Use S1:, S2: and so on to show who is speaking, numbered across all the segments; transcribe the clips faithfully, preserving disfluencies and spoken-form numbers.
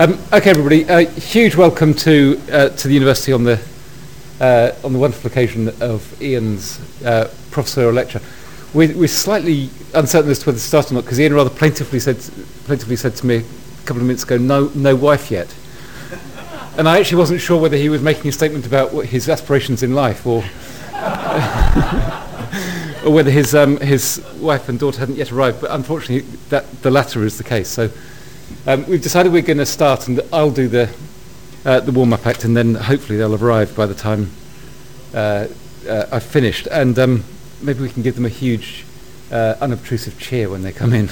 S1: Um, okay, everybody. Uh, huge welcome to uh, to the university on the uh, on the wonderful occasion of Ian's uh, professorial lecture. We're, we're slightly uncertain as to whether to start or not, because Ian rather plaintively said plaintively said to me a couple of minutes ago, "No, no wife yet." And I actually wasn't sure whether he was making a statement about what his aspirations in life, or or whether his um, his wife and daughter hadn't yet arrived. But unfortunately, that the latter is the case. So. Um, we've decided we're going to start, and I'll do the uh, the warm-up act, and then hopefully they'll have arrived by the time uh, uh, I've finished. And um, maybe we can give them a huge, uh, unobtrusive cheer when they come in.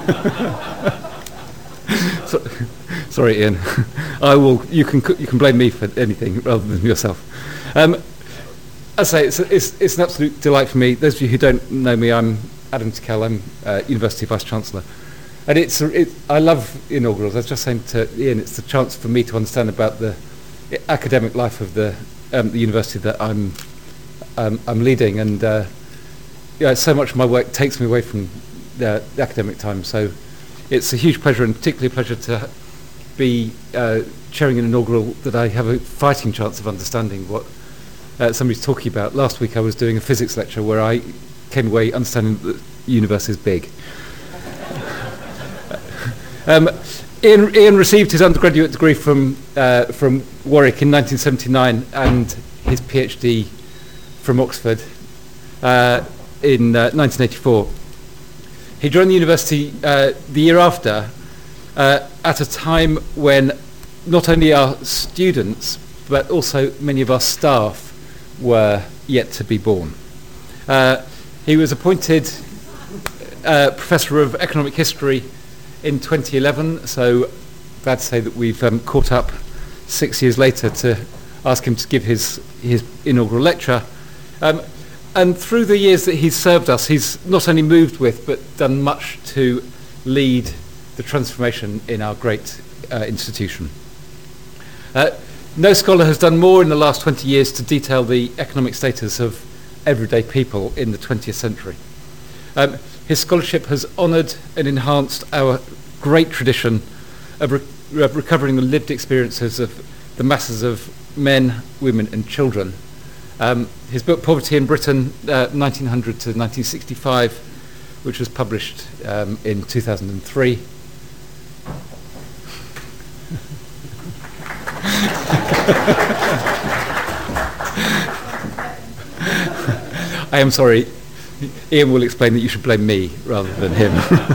S1: so, sorry, Ian. I will. You can you can blame me for anything rather than yourself. Um, I say it's, it's it's an absolute delight for me. Those of you who don't know me, I'm Adam Tickell. I'm uh, University Vice Chancellor. And it's, it, I love inaugurals. I was just saying to Ian, it's the chance for me to understand about the academic life of the um, the university that I'm um, I'm leading, and uh, yeah, so much of my work takes me away from the, the academic time. So it's a huge pleasure, and particularly a pleasure to be uh, chairing an inaugural that I have a fighting chance of understanding what uh, somebody's talking about. Last week I was doing a physics lecture where I came away understanding that the universe is big. Um, Ian, Ian received his undergraduate degree from uh, from Warwick in nineteen seventy-nine and his PhD from Oxford uh, in uh, nineteen eighty-four. He joined the university uh, the year after, uh, at a time when not only our students but also many of our staff were yet to be born. Uh, he was appointed uh, Professor of Economic History in twenty eleven, so glad to say that we've um, caught up six years later to ask him to give his his inaugural lecture. Um, and through the years that he's served us, he's not only moved with but done much to lead the transformation in our great uh, institution. Uh, no scholar has done more in the last twenty years to detail the economic status of everyday people in the twentieth century. Um, His scholarship has honoured and enhanced our great tradition of, re- of recovering the lived experiences of the masses of men, women and children. Um, his book Poverty in Britain, uh, nineteen hundred to nineteen sixty-five, which was published um, in two thousand three. I am sorry. Ian will explain that you should blame me rather than him.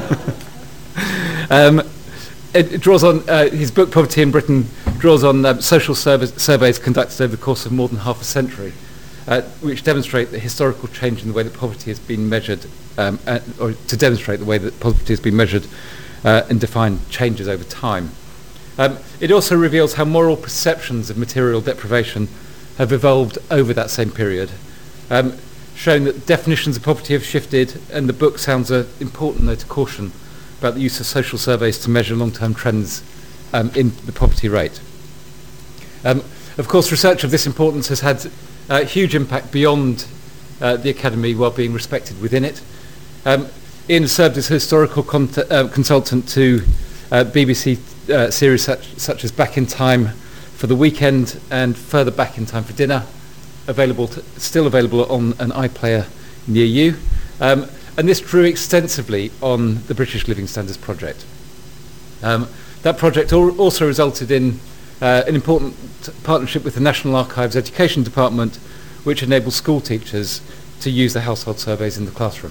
S1: um, it, it draws on uh, his book Poverty in Britain draws on um, social surveys, surveys conducted over the course of more than half a century, uh, which demonstrate the historical change in the way that poverty has been measured, um, uh, or to demonstrate the way that poverty has been measured uh, and defined changes over time. Um, it also reveals how moral perceptions of material deprivation have evolved over that same period. Um, showing that definitions of poverty have shifted, and the book sounds an important note of caution about the use of social surveys to measure long-term trends um, in the poverty rate. Um, of course, research of this importance has had uh, huge impact beyond uh, the academy while being respected within it. Um, Ian served as historical con- uh, consultant to uh, B B C uh, series such, such as Back in Time for the Weekend and Further Back in Time for Dinner, available to, still available on an iPlayer near you. Um, and this drew extensively on the British Living Standards Project. Um, that project al- also resulted in uh, an important partnership with the National Archives Education Department, which enables school teachers to use the household surveys in the classroom.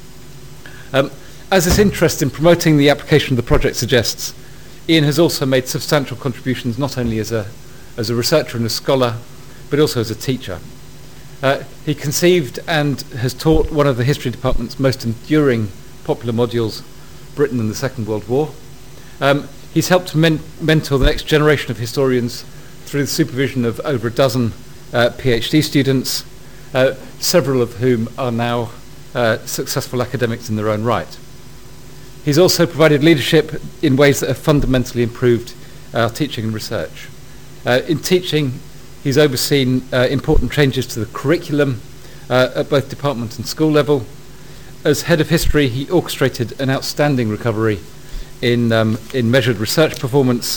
S1: Um, as this interest in promoting the application of the project suggests, Ian has also made substantial contributions not only as a, as a researcher and a scholar, but also as a teacher. Uh, he conceived and has taught one of the history department's most enduring popular modules, Britain and the Second World War. Um, he's helped men- mentor the next generation of historians through the supervision of over a dozen uh, PhD students, uh, several of whom are now uh, successful academics in their own right. He's also provided leadership in ways that have fundamentally improved our teaching and research. Uh, in teaching, he's overseen uh, important changes to the curriculum uh, at both department and school level. As head of history, he orchestrated an outstanding recovery in um, in measured research performance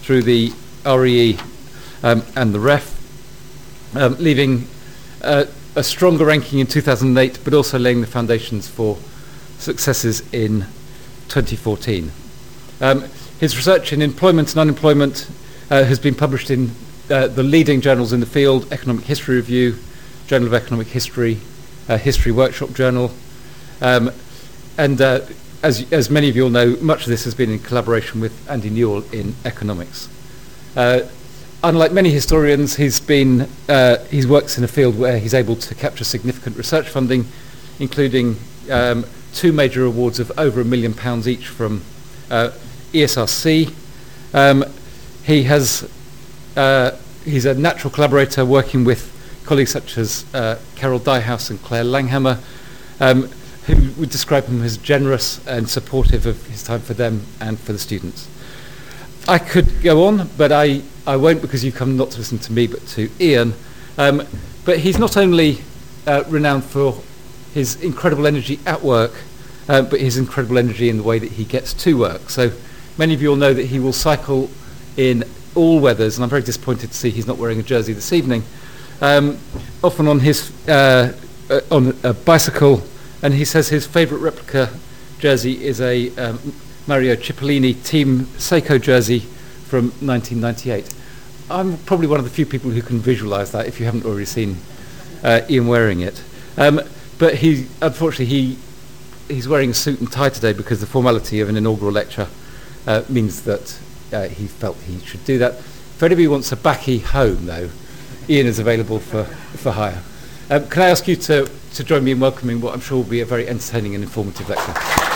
S1: through the R E E um, and the R E F, um, leaving uh, a stronger ranking in two thousand eight, but also laying the foundations for successes in twenty fourteen. Um, his research in employment and unemployment uh, has been published in uh, the leading journals in the field: Economic History Review, Journal of Economic History, uh, History Workshop Journal, um, and uh, as, as many of you all know, much of this has been in collaboration with Andy Newell in economics. Uh, unlike many historians, he's been uh, he works in a field where he's able to capture significant research funding, including um, two major awards of over a million pounds each from uh, E S R C. Um, he has uh, he's a natural collaborator working with colleagues such as uh, Carol Dyehouse and Claire Langhammer, um, who would describe him as generous and supportive of his time for them and for the students. I could go on, but I, I won't, because you come not to listen to me but to Ian. Um, but he's not only uh, renowned for his incredible energy at work, uh, but his incredible energy in the way that he gets to work. So many of you all know that he will cycle in all weathers, and I'm very disappointed to see he's not wearing a jersey this evening. Um, often on his uh, uh, on a bicycle, and he says his favourite replica jersey is a um, Mario Cipollini Team Seiko jersey from nineteen ninety-eight. I'm probably one of the few people who can visualise that if you haven't already seen uh, Ian wearing it. Um, but he, unfortunately, he he's wearing a suit and tie today because the formality of an inaugural lecture uh, means that uh, he felt he should do that. If anybody wants a baccy home, though, Ian is available for, for hire. Um, can I ask you to, to join me in welcoming what I'm sure will be a very entertaining and informative lecture?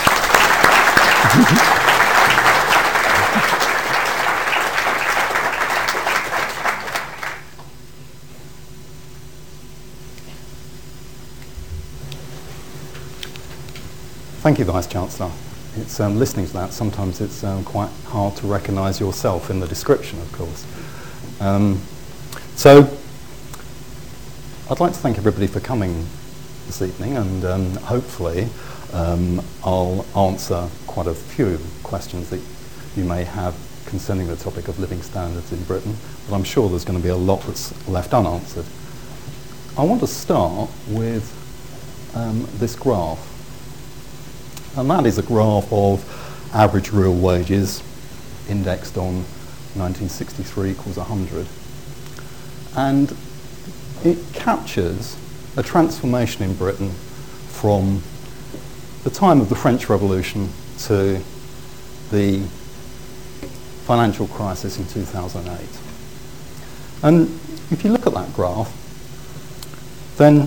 S2: Thank you, Vice-Chancellor. It's um, listening to that, sometimes it's um, quite hard to recognise yourself in the description, of course. Um, so, I'd like to thank everybody for coming this evening, and um, hopefully um, I'll answer quite a few questions that you may have concerning the topic of living standards in Britain, but I'm sure there's going to be a lot that's left unanswered. I want to start with um, this graph. And that is a graph of average real wages indexed on nineteen sixty-three equals one hundred. And it captures a transformation in Britain from the time of the French Revolution to the financial crisis in two thousand eight. And if you look at that graph, then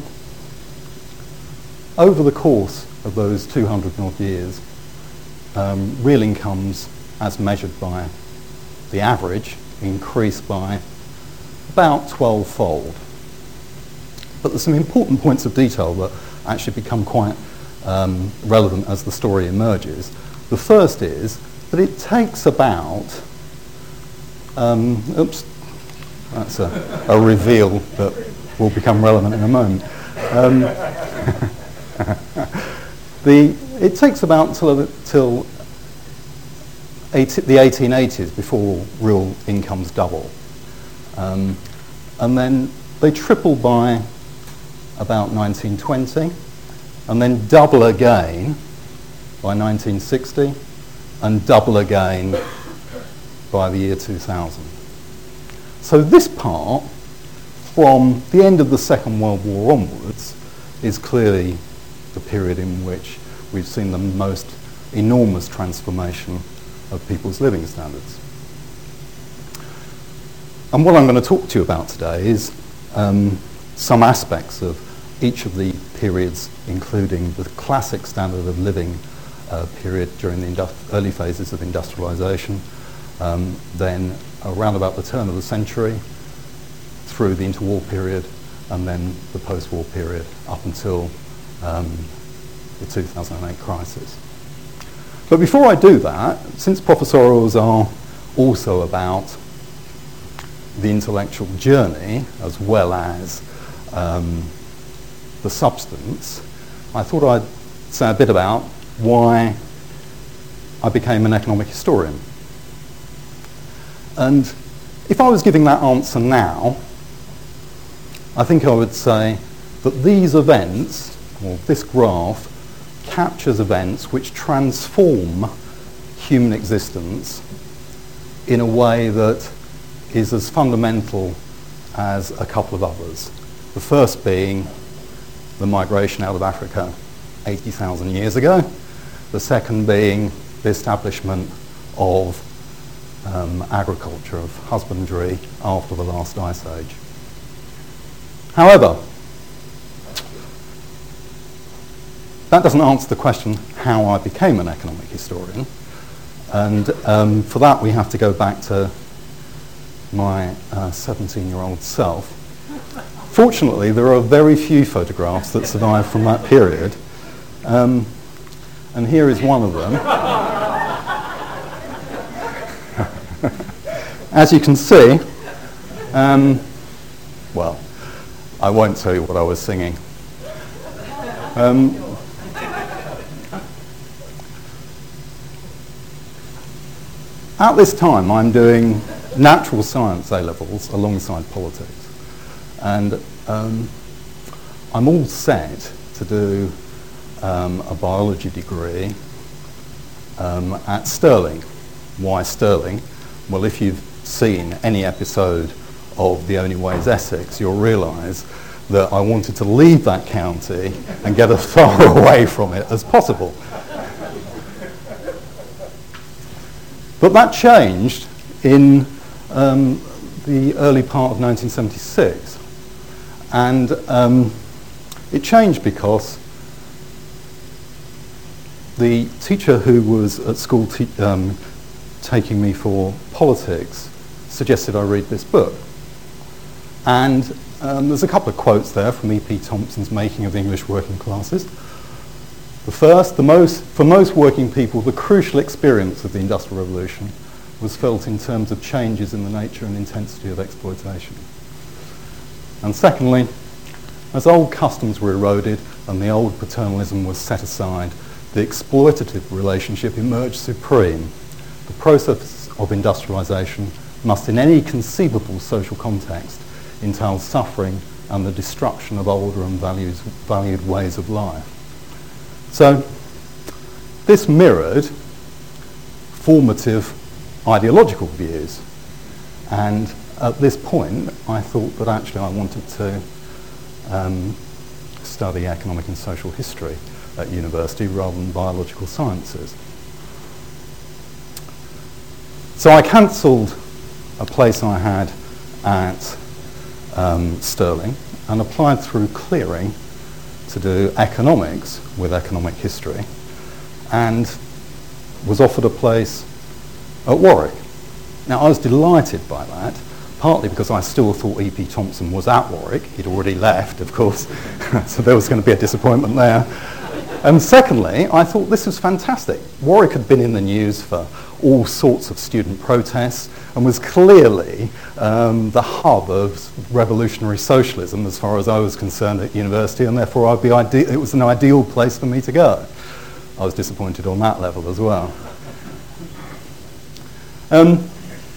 S2: over the course of those two hundred and odd years, um, real incomes as measured by the average increased by about twelve-fold. But there's some important points of detail that actually become quite um, relevant as the story emerges. The first is that it takes about, um, oops, that's a, a reveal that will become relevant in a moment. Um, The, it takes about till, till eighty, the eighteen eighties before real incomes double. Um, and then they triple by about nineteen twenty, and then double again by nineteen sixty, and double again by the year two thousand. So this part, from the end of the Second World War onwards, is clearly the period in which we've seen the most enormous transformation of people's living standards. And what I'm going to talk to you about today is um, some aspects of each of the periods, including the classic standard of living uh, period during the industri- early phases of industrialisation, um, then around about the turn of the century, through the interwar period, and then the post-war period up until Um, the two thousand eight crisis. But before I do that, since professorials are also about the intellectual journey as well as um, the substance, I thought I'd say a bit about why I became an economic historian. And if I was giving that answer now, I think I would say that these events, or this graph, captures events which transform human existence in a way that is as fundamental as a couple of others. The first being the migration out of Africa eighty thousand years ago. The second being the establishment of um, agriculture, of husbandry after the last ice age. However, that doesn't answer the question how I became an economic historian. And um, for that we have to go back to my seventeen-year-old self. Fortunately, there are very few photographs that survive from that period. Um, and here is one of them. As you can see, um, well, I won't tell you what I was singing. Um, at this time, I'm doing natural science A-levels alongside politics. And um, I'm all set to do um, a biology degree um, at Stirling. Why Stirling? Well, if you've seen any episode of The Only Way is Essex, you'll realise that I wanted to leave that county and get as far away from it as possible. But that changed in um, the early part of nineteen seventy-six. And um, it changed because the teacher who was at school te- um, taking me for politics suggested I read this book. And um, there's a couple of quotes there from E P Thompson's Making of the English Working Classes. The first, the most, for most working people, the crucial experience of the Industrial Revolution was felt in terms of changes in the nature and intensity of exploitation. And secondly, as old customs were eroded and the old paternalism was set aside, the exploitative relationship emerged supreme. The process of industrialisation must in any conceivable social context entail suffering and the destruction of older and values, valued ways of life. So this mirrored formative ideological views, and at this point I thought that actually I wanted to um, study economic and social history at university rather than biological sciences. So I cancelled a place I had at um, Stirling and applied through Clearing to do economics with economic history, and was offered a place at Warwick. Now I was delighted by that, partly because I still thought E P Thompson was at Warwick. He'd already left, of course, so there was going to be a disappointment there. And secondly, I thought this was fantastic. Warwick had been in the news for all sorts of student protests and was clearly um, the hub of revolutionary socialism as far as I was concerned at university, and therefore I'd be ide- it was an ideal place for me to go. I was disappointed on that level as well. Um,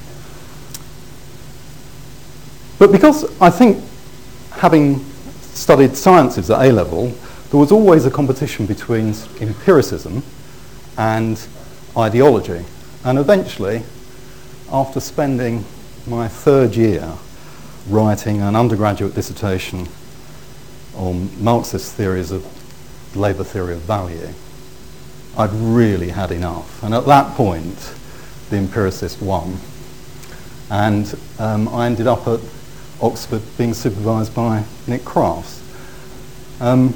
S2: but because I think, having studied sciences at A-level, there was always a competition between empiricism and ideology. And eventually, after spending my third year writing an undergraduate dissertation on Marxist theories of labour theory of value, I'd really had enough. And at that point, the empiricist won. And um, I ended up at Oxford being supervised by Nick Crafts. Um,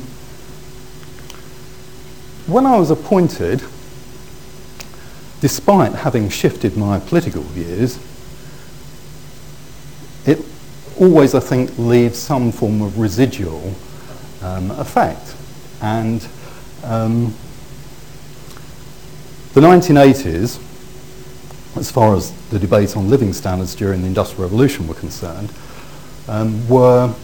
S2: when I was appointed, despite having shifted my political views, it always, I think, leaves some form of residual um, effect. And um, the nineteen eighties, as far as the debate on living standards during the Industrial Revolution were concerned, um, were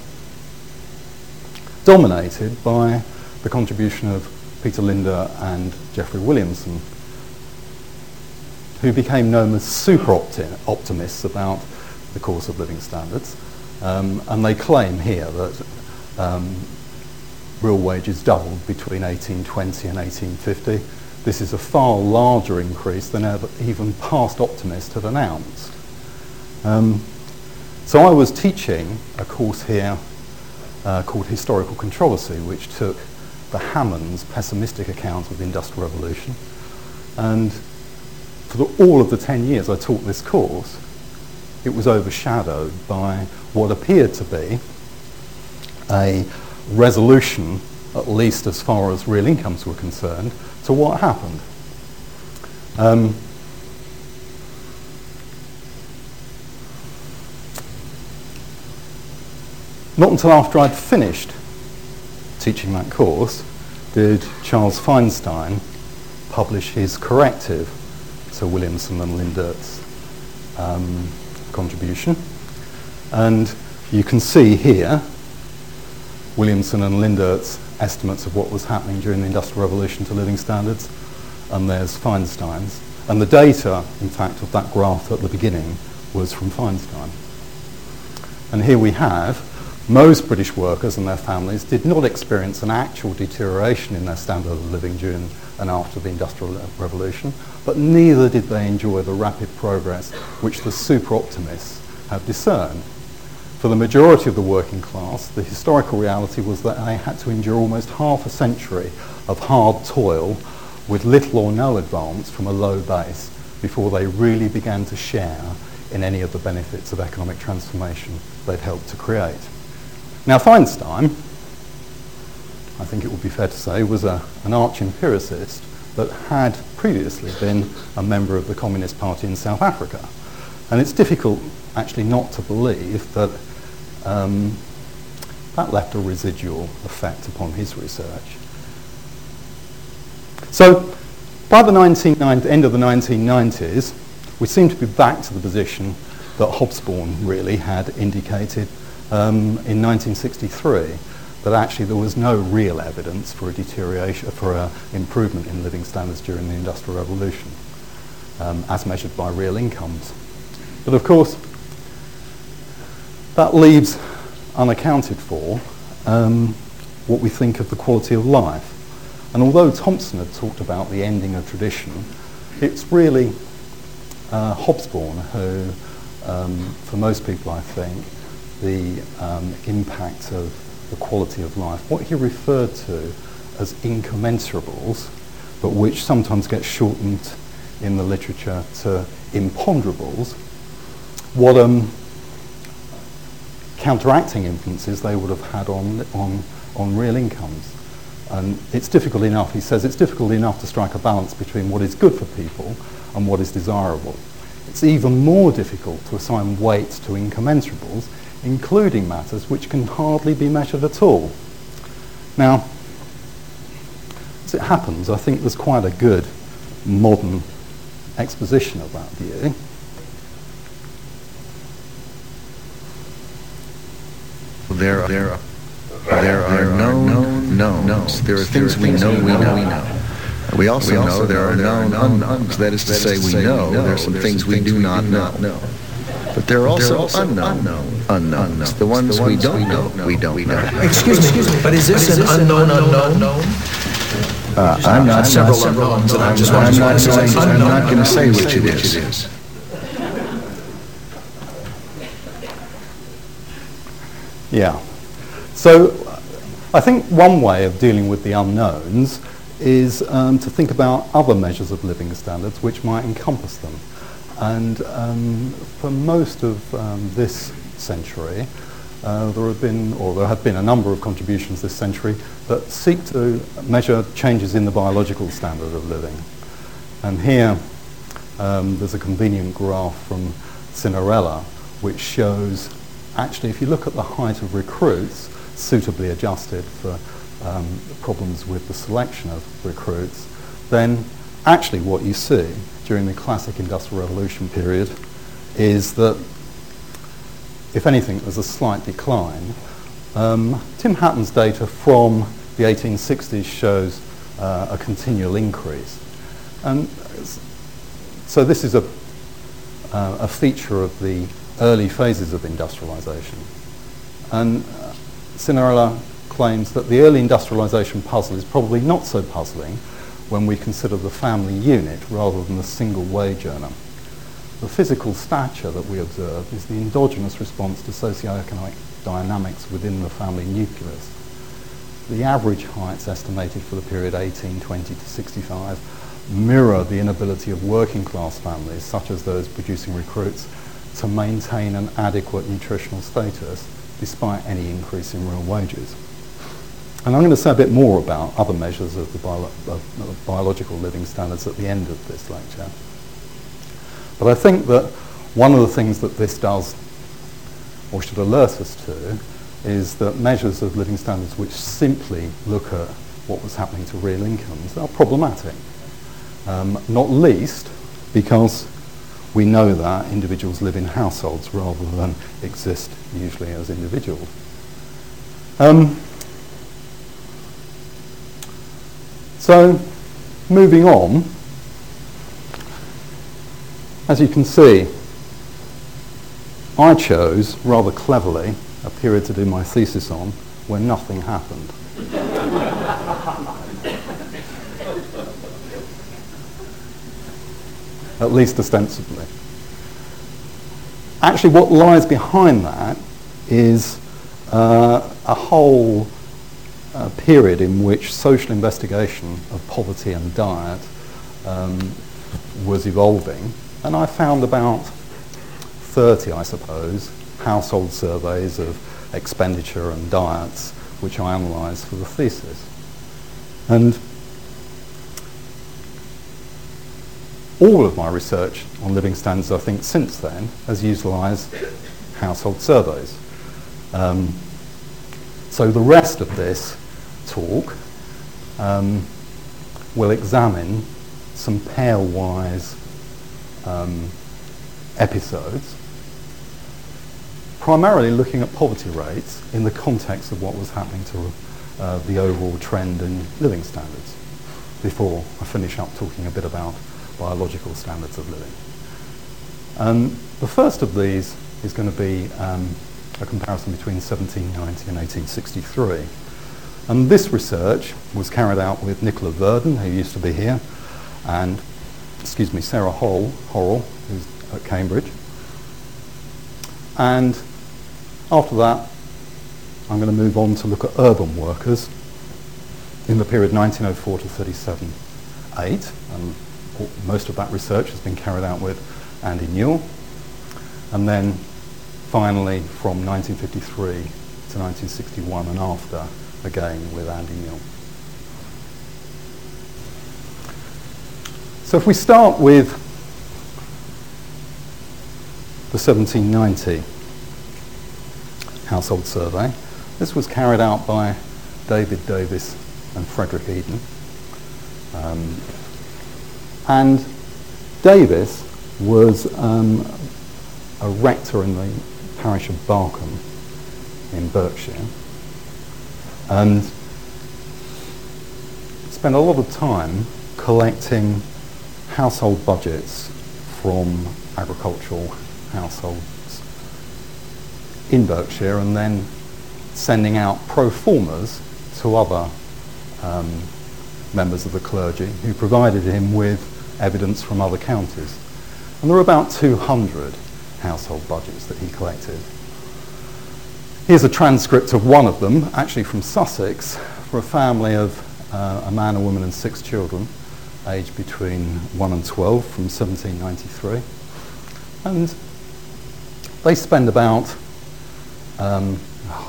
S2: dominated by the contribution of Peter Linder and Geoffrey Williamson. who became known as super opti- optimists about the course of living standards. Um, and they claim here that um, real wages doubled between eighteen twenty and eighteen fifty. This is a far larger increase than ever, even past optimists had announced. Um, so I was teaching a course here uh, called Historical Controversy, which took the Hammond's pessimistic account of the Industrial Revolution. And for the, all of the ten years I taught this course, it was overshadowed by what appeared to be a resolution, at least as far as real incomes were concerned, to what happened. Um, not until after I'd finished teaching that course did Charles Feinstein publish his corrective to Williamson and Lindert's um, contribution. And you can see here Williamson and Lindert's estimates of what was happening during the Industrial Revolution to living standards, and there's Feinstein's. And the data, in fact, of that graph at the beginning was from Feinstein. And here we have most British workers and their families did not experience an actual deterioration in their standard of living during and after the Industrial Revolution, but neither did they enjoy the rapid progress which the super optimists have discerned. For the majority of the working class, the historical reality was that they had to endure almost half a century of hard toil with little or no advance from a low base before they really began to share in any of the benefits of economic transformation they'd helped to create. Now, Feinstein, I think it would be fair to say, was a, an arch-empiricist that had previously been a member of the Communist Party in South Africa. And it's difficult, actually, not to believe that um, that left a residual effect upon his research. So, by the nineteen ninety, end of the nineteen nineties, we seem to be back to the position that Hobsbawm really had indicated um, in nineteen sixty-three, that actually there was no real evidence for a deterioration, for an improvement in living standards during the Industrial Revolution, um, as measured by real incomes. But of course, that leaves unaccounted for um, what we think of the quality of life. And although Thompson had talked about the ending of tradition, it's really uh, Hobsbawm who, um, for most people I think, the um, impact of the quality of life, what he referred to as incommensurables, but which sometimes gets shortened in the literature to imponderables, what um, counteracting influences they would have had on, on, on real incomes. And it's difficult enough, he says, it's difficult enough to strike a balance between what is good for people and what is desirable. It's even more difficult to assign weight to incommensurables, including matters which can hardly be measured at all. Now, as it happens, I think there's quite a good modern exposition of that view.
S3: There are, there are, there are known knowns. There are things we know, we know, we know. We also know there are known unknowns. That is to say, we know there are some things we do not know. But there are also unknown unknowns. The ones we don't know, we don't know.
S4: Excuse me, excuse me, but is this an unknown unknown?
S3: Uh, I'm not several unknowns, and I'm just I'm not going. I'm not going to say which it is.
S2: Yeah. So I think one way of dealing with the unknowns is um, to think about other measures of living standards which might encompass them. And um, for most of um, this century, uh, there have been, or there have been a number of contributions this century that seek to measure changes in the biological standard of living. And here um, there's a convenient graph from Cinderella which shows, actually, if you look at the height of recruits, suitably adjusted for um, problems with the selection of recruits, then actually what you see during the classic Industrial Revolution period is that, if anything, there's a slight decline. Um, Tim Hatton's data from the eighteen sixties shows uh, a continual increase. And so this is a, uh, a feature of the early phases of industrialization. And uh, Cinderella claims that the early industrialization puzzle is probably not so puzzling when we consider the family unit rather than the single wage earner. The physical stature that we observe is the endogenous response to socioeconomic dynamics within the family nucleus. The average heights estimated for the period eighteen twenty to sixty-five mirror the inability of working class families, such as those producing recruits, to maintain an adequate nutritional status despite any increase in real wages. And I'm going to say a bit more about other measures of the bio of, of biological living standards at the end of this lecture. But I think that one of the things that this does, or should alert us to, is that measures of living standards which simply look at what was happening to real incomes are problematic. Um, not least because we know that individuals live in households rather than exist usually as individuals. Um, so, moving on, as you can see, I chose, rather cleverly, a period to do my thesis on where nothing happened. At least ostensibly. Actually, what lies behind that is uh, a whole uh, period in which social investigation of poverty and diet um, was evolving, and I found about thirty, I suppose, household surveys of expenditure and diets, which I analysed for the thesis. And all of my research on living standards, I think, since then, has utilised household surveys. Um, so the rest of this talk um, will examine some pairwise um, episodes, primarily looking at poverty rates in the context of what was happening to uh, the overall trend in living standards, before I finish up talking a bit about biological standards of living. Um, the first of these is going to be um, a comparison between seventeen ninety and eighteen sixty-three. And this research was carried out with Nicola Verdon, who used to be here, and, excuse me, Sarah Horrell, Horrell, who's at Cambridge. And after that, I'm going to move on to look at urban workers in the period nineteen oh four to thirty-seven eight. And most of that research has been carried out with Andy Newell. And then finally from nineteen fifty-three to nineteen sixty-one and after, again with Andy Newell. So if we start with the seventeen ninety household survey, this was carried out by David Davis and Frederick Eden. Um, and Davis was um, a rector in the parish of Barkham in Berkshire, and spent a lot of time collecting household budgets from agricultural households in Berkshire and then sending out pro formas to other um, members of the clergy who provided him with evidence from other counties. And there were about two hundred household budgets that he collected. Here's a transcript of one of them, actually from Sussex, for a family of uh, a man, a woman and six children, aged between one and twelve, from seventeen ninety-three. And they spend about um,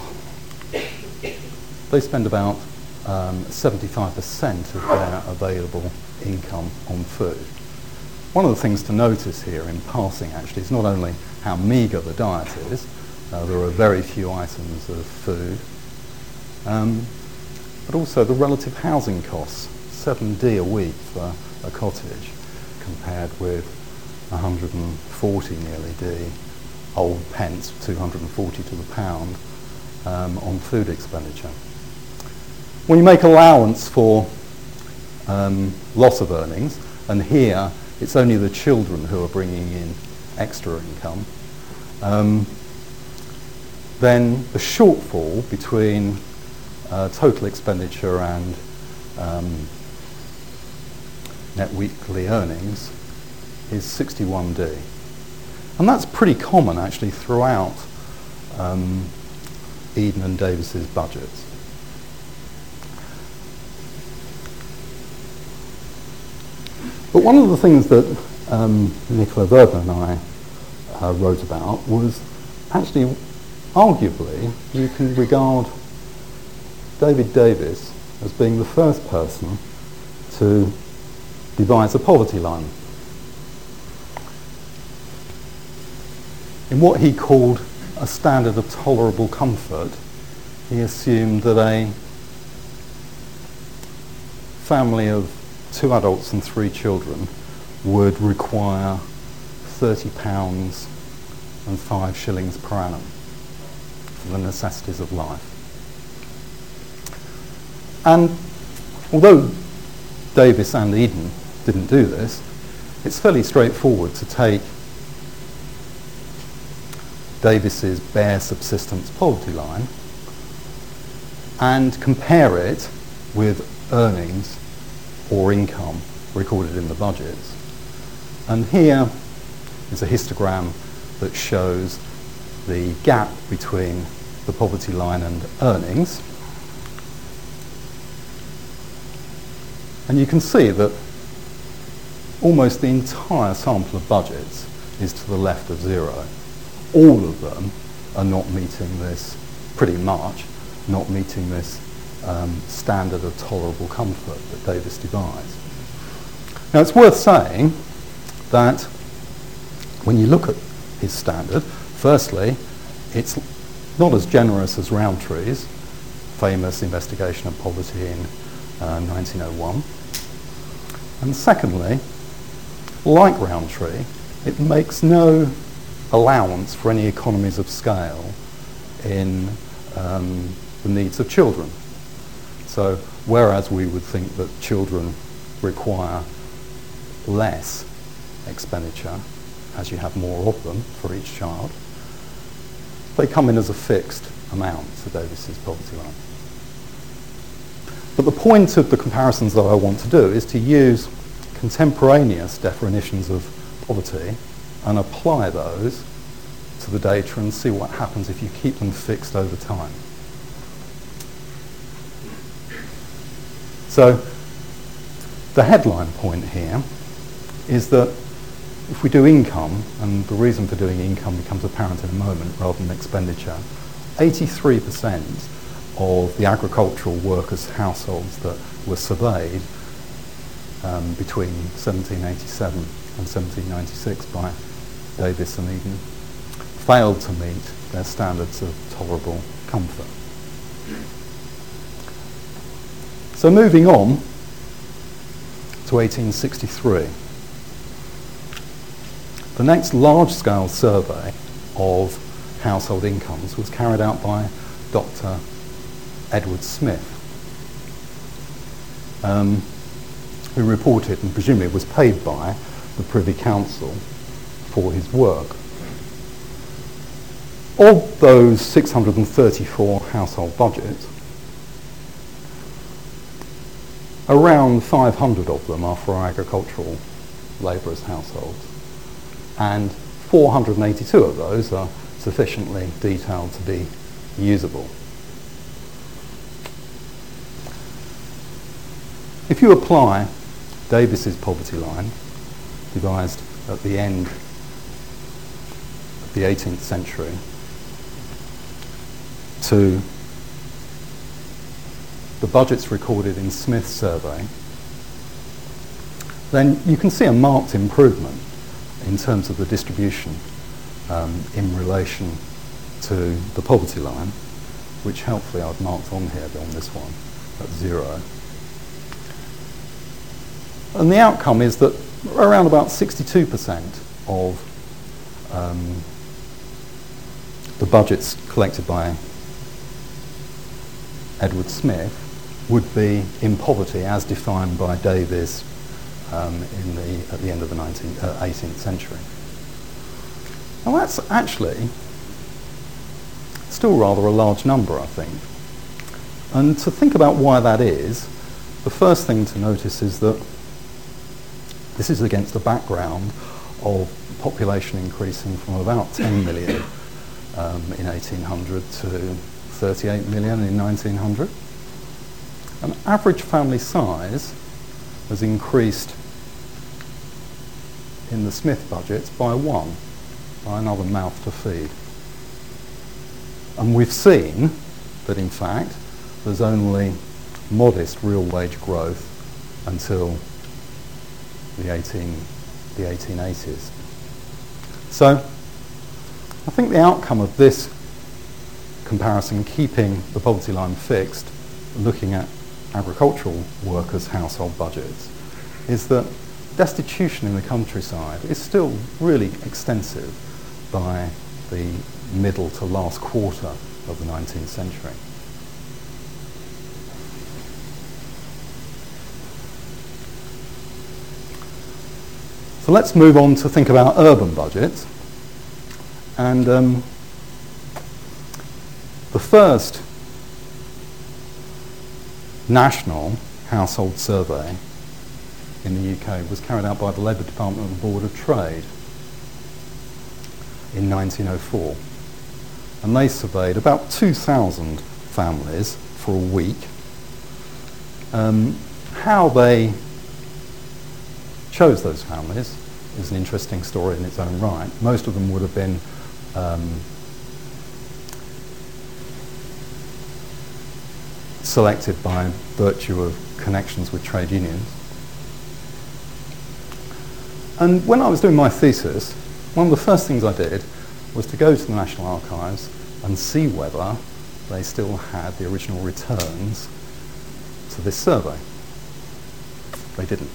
S2: they spend about um, seventy-five percent of their available income on food. One of the things to notice here in passing actually is not only how meagre the diet is, uh, there are very few items of food, um, but also the relative housing costs, seven D a week for a cottage compared with one hundred forty nearly D old pence, two hundred forty to the pound um, on food expenditure. When you make allowance for um, loss of earnings, and here it's only the children who are bringing in extra income, um, then the shortfall between uh, total expenditure and um, net weekly earnings is sixty-one D. And that's pretty common actually throughout um, Eden and Davis's budgets. But one of the things that um, Nicola Verdon and I uh, wrote about was actually, arguably, you can regard David Davis as being the first person to devise a poverty line. In what he called a standard of tolerable comfort, he assumed that a family of two adults and three children would require thirty pounds and five shillings per annum for the necessities of life. And although Davis and Eden didn't do this, it's fairly straightforward to take Davis's bare subsistence poverty line and compare it with earnings or income recorded in the budgets. And here is a histogram that shows the gap between the poverty line and earnings. And you can see that almost the entire sample of budgets is to the left of zero. All of them are not meeting this, pretty much, not meeting this um, standard of tolerable comfort that Davis devised. Now it's worth saying that when you look at his standard, firstly, it's not as generous as Rowntree's famous investigation of poverty in uh, nineteen oh one. And secondly, like Rowntree, it makes no allowance for any economies of scale in um, the needs of children. So whereas we would think that children require less expenditure as you have more of them for each child, they come in as a fixed amount to Davis's poverty line. But the point of the comparisons that I want to do is to use contemporaneous definitions of poverty and apply those to the data and see what happens if you keep them fixed over time. So the headline point here is that if we do income, and the reason for doing income becomes apparent in a moment rather than expenditure, eighty-three percent of the agricultural workers' households that were surveyed um, between seventeen eighty-seven and seventeen ninety-six by Davis and Eden failed to meet their standards of tolerable comfort. So moving on to eighteen sixty-three. The next large-scale survey of household incomes was carried out by Doctor Edward Smith, um, who reported and presumably was paid by the Privy Council for his work. Of those six hundred thirty-four household budgets, around five hundred of them are for agricultural labourers' households, and four hundred eighty-two of those are sufficiently detailed to be usable. If you apply Davis's poverty line, devised at the end of the eighteenth century, to the budgets recorded in Smith's survey, then you can see a marked improvement in terms of the distribution um, in relation to the poverty line, which helpfully I've marked on here on this one at zero. And the outcome is that around about sixty-two percent of um, the budgets collected by Edward Smith would be in poverty as defined by Davis um, in the, at the end of the nineteenth, uh, eighteenth century. Now that's actually still rather a large number, I think. And to think about why that is, the first thing to notice is that this is against a background of population increasing from about ten million um, in eighteen hundred to thirty-eight million in nineteen hundred. An average family size has increased in the Smith budgets by one, by another mouth to feed. And we've seen that in fact there's only modest real wage growth until the, eighteen, the eighteen eighties. So I think the outcome of this comparison, keeping the poverty line fixed, looking at agricultural workers' household budgets, is that destitution in the countryside is still really extensive by the middle to last quarter of the nineteenth century. So let's move on to think about urban budgets. And um, the first national household survey in the U K was carried out by the Labour Department and the Board of Trade in nineteen oh four. And they surveyed about two thousand families for a week. Um, how they chose those families is an interesting story in its own right. Most of them would have been um, selected by virtue of connections with trade unions. And when I was doing my thesis, one of the first things I did was to go to the National Archives and see whether they still had the original returns to this survey. They didn't.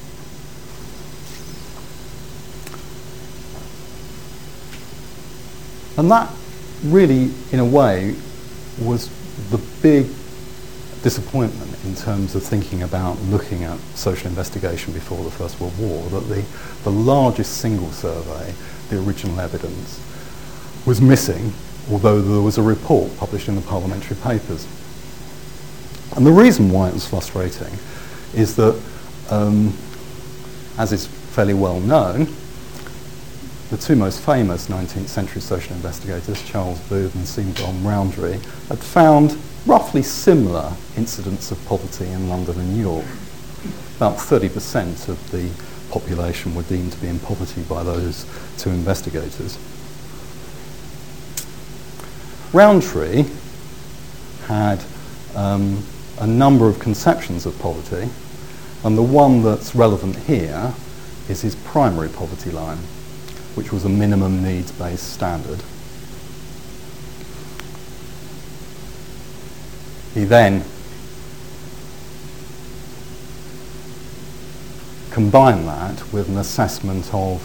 S2: And that really, in a way, was the big disappointment in terms of thinking about looking at social investigation before the First World War, that the, the largest single survey, the original evidence, was missing, although there was a report published in the parliamentary papers. And the reason why it was frustrating is that, um, as is fairly well known, the two most famous nineteenth century social investigators, Charles Booth and C. John Rowntree, had found roughly similar incidents of poverty in London and York. About thirty percent of the population were deemed to be in poverty by those two investigators. Rowntree had um, a number of conceptions of poverty, and the one that's relevant here is his primary poverty line, which was a minimum needs-based standard. He then combined that with an assessment of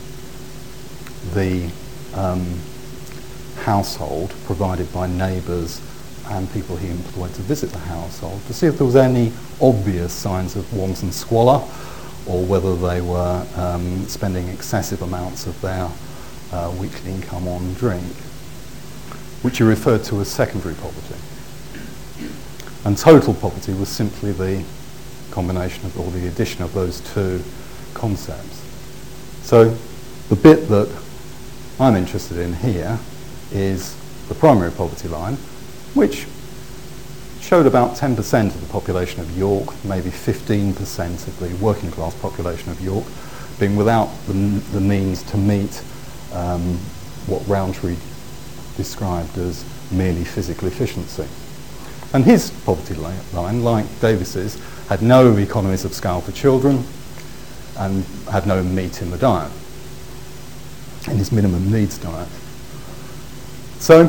S2: the um, household provided by neighbours and people he employed to visit the household to see if there was any obvious signs of want and squalor, or whether they were um, spending excessive amounts of their uh, weekly income on drink, which he referred to as secondary poverty. And total poverty was simply the combination of, or the addition of those two concepts. So the bit that I'm interested in here is the primary poverty line, which showed about ten percent of the population of York, maybe fifteen percent of the working class population of York, being without the, the means to meet um, what Rowntree described as merely physical efficiency. And his poverty line, like Davis's, had no economies of scale for children and had no meat in the diet, in his minimum needs diet. So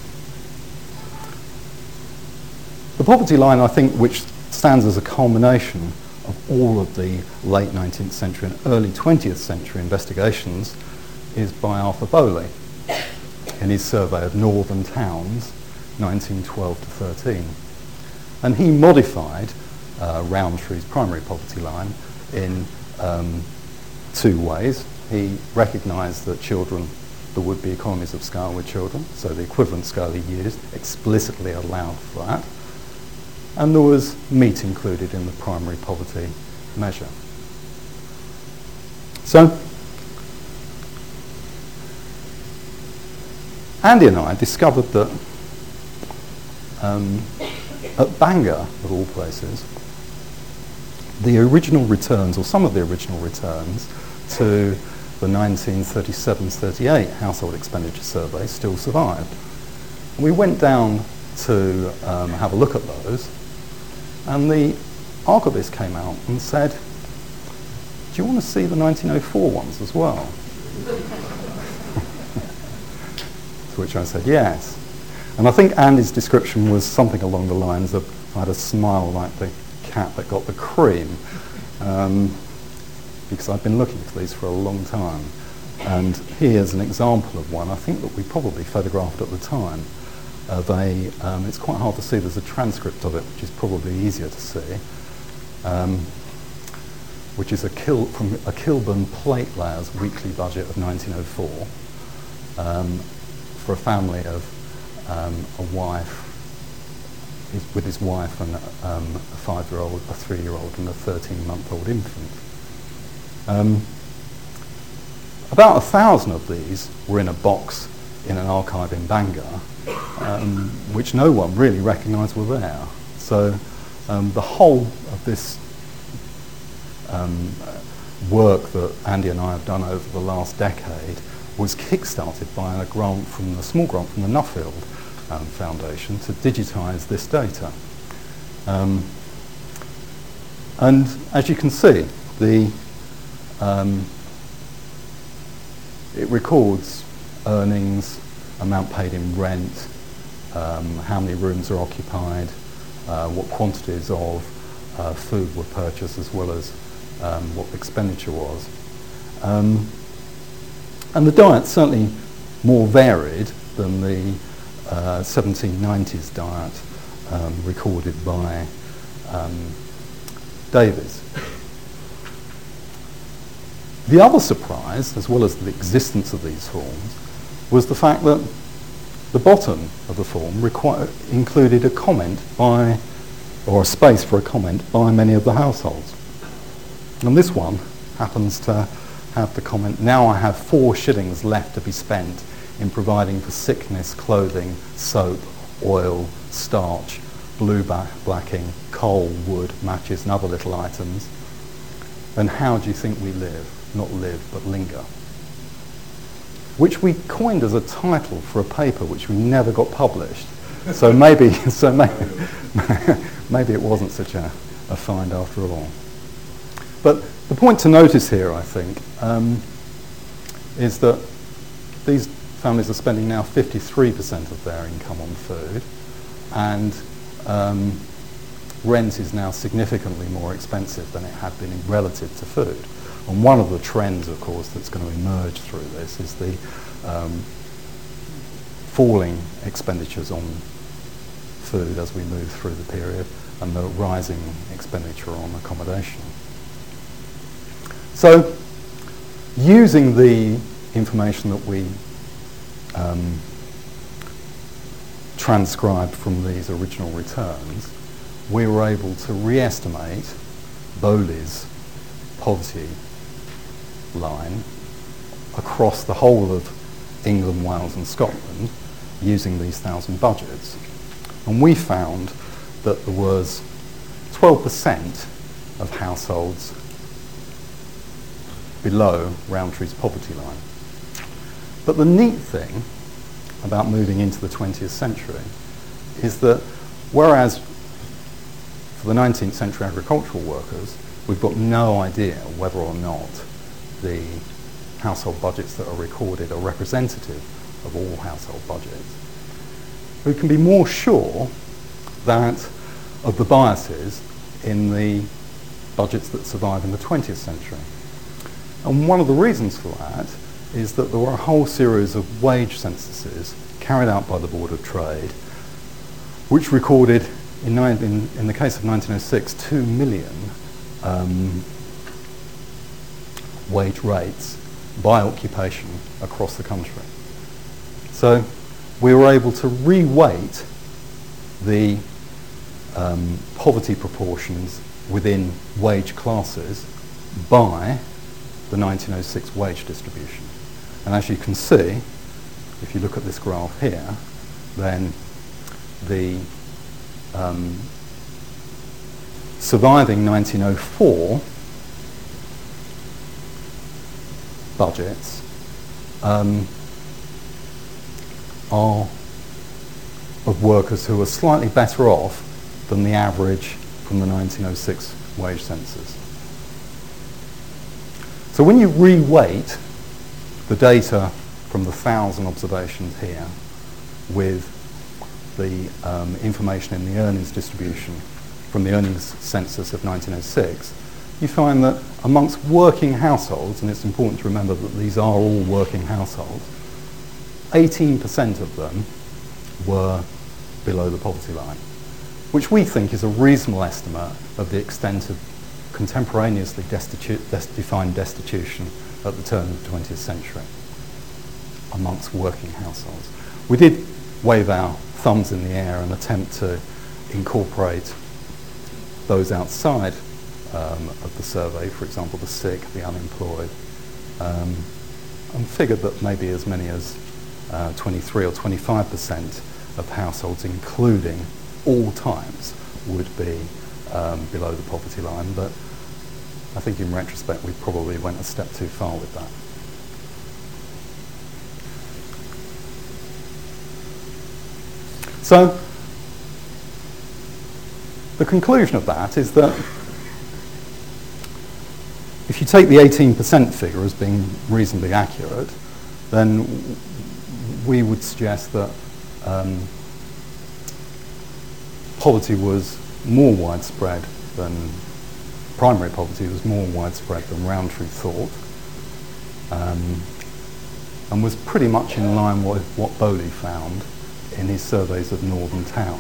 S2: the poverty line, I think, which stands as a culmination of all of the late nineteenth century and early twentieth century investigations, is by Arthur Bowley in his survey of northern towns, nineteen twelve to thirteen. And he modified uh, Rowntree's primary poverty line in um, two ways. He recognised that children, there would be economies of scale with children, so the equivalent scale he used explicitly allowed for that. And there was meat included in the primary poverty measure. So, Andy and I discovered that um, at Bangor, of all places, the original returns, or some of the original returns, to the nineteen thirty-seven thirty-eight household expenditure survey still survived. And we went down to um, have a look at those, and the archivist came out and said, "Do you want to see the nineteen oh four ones as well?" To which I said, yes. And I think Andy's description was something along the lines of, I had a smile like the cat that got the cream, um, because I've been looking for these for a long time. And here's an example of one, I think that we probably photographed at the time. Of a, um, it's quite hard to see, there's a transcript of it, which is probably easier to see, um, which is a Kil- from a Kilburn plate layer's weekly budget of nineteen oh four, um, for a family of um, a wife, his, with his wife and um, a five-year-old, a three-year-old and a thirteen-month-old infant. Um, about a thousand of these were in a box in an archive in Bangor, um, which no one really recognised were there. So um, the whole of this um, work that Andy and I have done over the last decade was kick-started by a grant from the small grant from the Nuffield um, Foundation to digitise this data. Um, and as you can see, the um, it records earnings, amount paid in rent, um, how many rooms are occupied, uh, what quantities of uh, food were purchased, as well as um, what the expenditure was. Um, and the diet's certainly more varied than the uh, seventeen nineties diet um, recorded by um, Davies. The other surprise, as well as the existence of these forms, was the fact that the bottom of the form require, included a comment by, or a space for a comment by many of the households. And this one happens to have the comment, "Now I have four shillings left to be spent in providing for sickness, clothing, soap, oil, starch, blue ba- blacking, coal, wood, matches and other little items. And how do you think we live? Not live, but linger." Which we coined as a title for a paper which we never got published. So maybe, so maybe, maybe it wasn't such a, a find after all. But the point to notice here, I think, um, is that these families are spending now fifty-three percent of their income on food, and um, rent is now significantly more expensive than it had been in relative to food. And one of the trends, of course, that's going to emerge through this is the um, falling expenditures on food as we move through the period, and the rising expenditure on accommodation. So, using the information that we um, transcribed from these original returns, we were able to re-estimate Bowley's poverty line across the whole of England, Wales and Scotland using these thousand budgets. And we found that there was twelve percent of households below Rowntree's poverty line. But the neat thing about moving into the twentieth century is that whereas for the nineteenth century agricultural workers, we've got no idea whether or not the household budgets that are recorded are representative of all household budgets. We can be more sure that of the biases in the budgets that survive in the twentieth century. And one of the reasons for that is that there were a whole series of wage censuses carried out by the Board of Trade, which recorded, in, in, in the case of nineteen oh six, two million um, wage rates by occupation across the country. So we were able to re-weight the um, poverty proportions within wage classes by the nineteen oh six wage distribution. And as you can see, if you look at this graph here, then the um, surviving nineteen oh four budgets um, are of workers who are slightly better off than the average from the nineteen oh six wage census. So when you re-weight the data from the thousand observations here with the um, information in the earnings distribution from the earnings census of nineteen oh six, you find that amongst working households, and it's important to remember that these are all working households, eighteen percent of them were below the poverty line, which we think is a reasonable estimate of the extent of contemporaneously destitu- des- defined destitution at the turn of the twentieth century amongst working households. We did wave our thumbs in the air and attempt to incorporate those outside um, of the survey, for example, the sick, the unemployed, um, and figured that maybe as many as uh, twenty-three or twenty-five percent of households, including all types, would be um, below the poverty line. But I think in retrospect we probably went a step too far with that. So the conclusion of that is that if you take the eighteen percent figure as being reasonably accurate, then we would suggest that um, poverty was more widespread than, primary poverty was more widespread than Rowntree thought, um, and was pretty much in line with what Bowley found in his surveys of northern towns.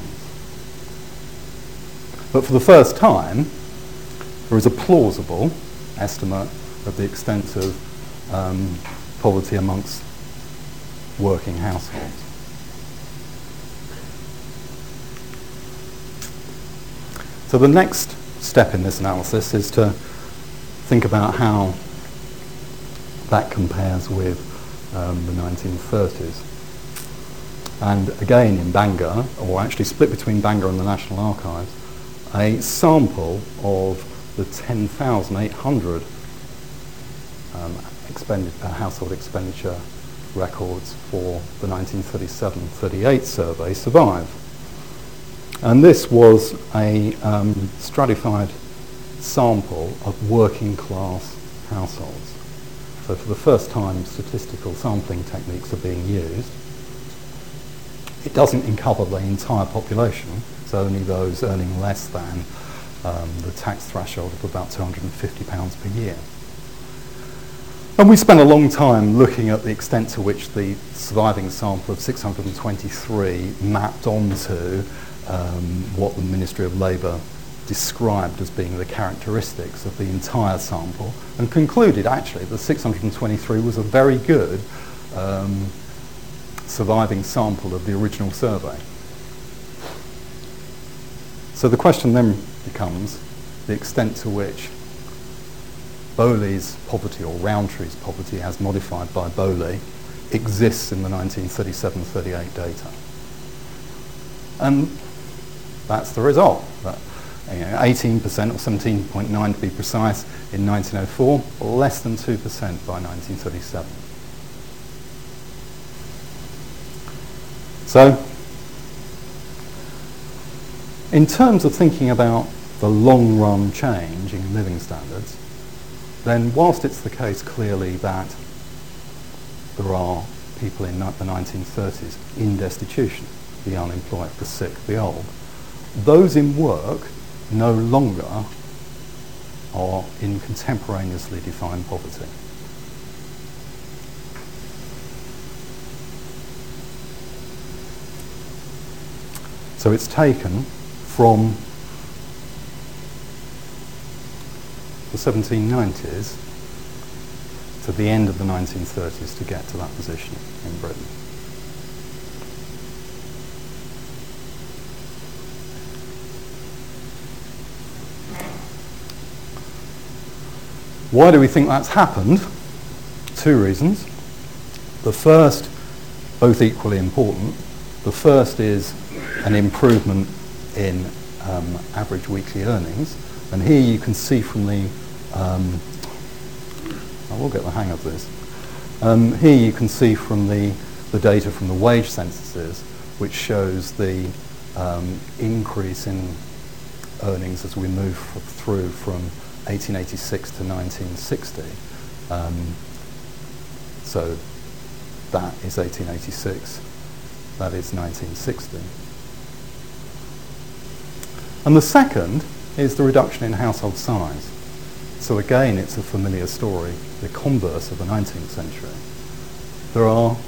S2: But for the first time, there is a plausible estimate of the extent of um, poverty amongst working households. So the next step in this analysis is to think about how that compares with um, the nineteen thirties. And again in Bangor, or actually split between Bangor and the National Archives, a sample of the ten thousand eight hundred um, expendi- uh, household expenditure records for the nineteen thirty-seven thirty-eight survey survive. And this was a um, stratified sample of working class households. So for the first time, statistical sampling techniques are being used. It doesn't uncover the entire population, so only those earning less than um, the tax threshold of about two hundred fifty pounds per year. And we spent a long time looking at the extent to which the surviving sample of six hundred twenty-three mapped onto um, what the Ministry of Labour described as being the characteristics of the entire sample, and concluded actually that six hundred twenty-three was a very good um, surviving sample of the original survey. So the question then becomes the extent to which Bowley's poverty, or Rowntree's poverty as modified by Bowley, exists in the nineteen thirty-seven thirty-eight data. And that's the result. That, you know, eighteen percent, or seventeen point nine to be precise, in nineteen oh four, less than two percent by nineteen thirty-seven. So, in terms of thinking about the long-run change in living standards, then whilst it's the case clearly that there are people in the nineteen thirties in destitution, the unemployed, the sick, the old, those in work no longer are in contemporaneously defined poverty. So it's taken from the seventeen nineties to the end of the nineteen thirties to get to that position in Britain. Why do we think that's happened? Two reasons. The first, both equally important. The first is an improvement in um, average weekly earnings. And here you can see from the, um, I will get the hang of this. Um, here you can see from the, the data from the wage censuses, which shows the um, increase in earnings as we move f- through from eighteen eighty-six to nineteen sixty. Um, so that is eighteen eighty-six, that is nineteen sixty. And the second is the reduction in household size. So again, it's a familiar story, the converse of the nineteenth century. There are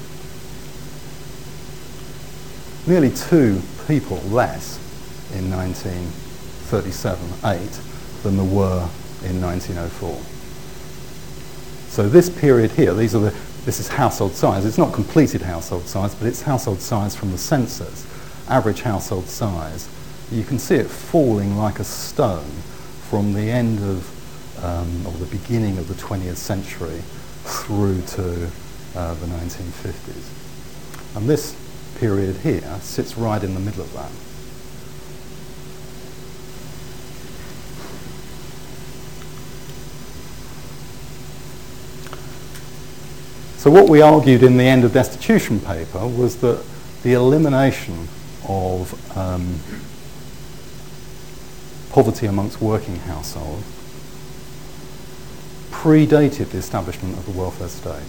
S2: nearly two people less in nineteen thirty-seven eight than there were in nineteen oh four. So this period here, these are the, this is household size. It's not completed household size, but it's household size from the census, average household size. You can see it falling like a stone from the end of, um, or the beginning of the twentieth century through to uh, the nineteen fifties. And this period here sits right in the middle of that. So what we argued in the end of destitution paper was that the elimination of um, poverty amongst working households predated the establishment of the welfare state.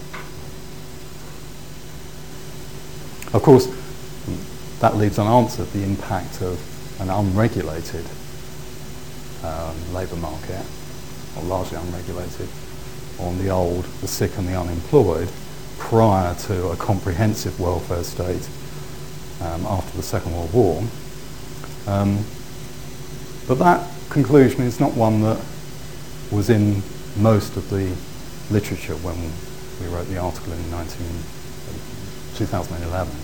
S2: Of course, that leaves unanswered the impact of an unregulated um, labour market, or largely unregulated, on the old, the sick and the unemployed, prior to a comprehensive welfare state um, after the Second World War. Um, but that conclusion is not one that was in most of the literature when we wrote the article in two thousand eleven.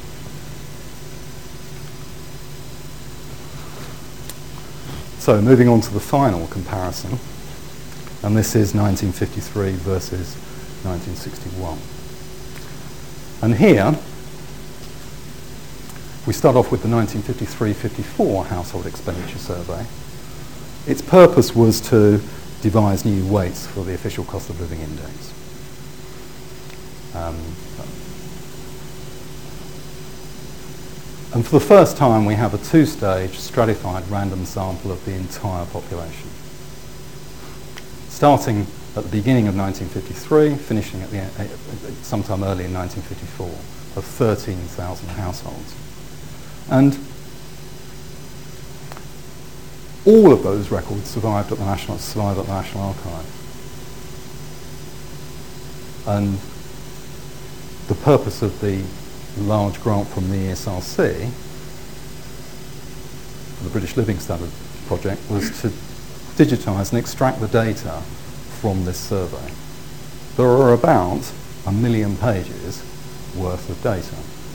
S2: So moving on to the final comparison, and this is nineteen fifty-three versus nineteen sixty-one. And here, we start off with the nineteen fifty-three fifty-four Household Expenditure Survey. Its purpose was to devise new weights for the official cost of living index. Um, and for the first time, we have a two-stage stratified random sample of the entire population. Starting at the beginning of nineteen fifty-three, finishing at the uh, sometime early in nineteen fifty-four, of thirteen thousand households. And all of those records survived at the National, survive at the National Archive. And the purpose of the large grant from the E S R C, the British Living Standards Project, was to digitise and extract the data from this survey. There are about a million pages worth of data.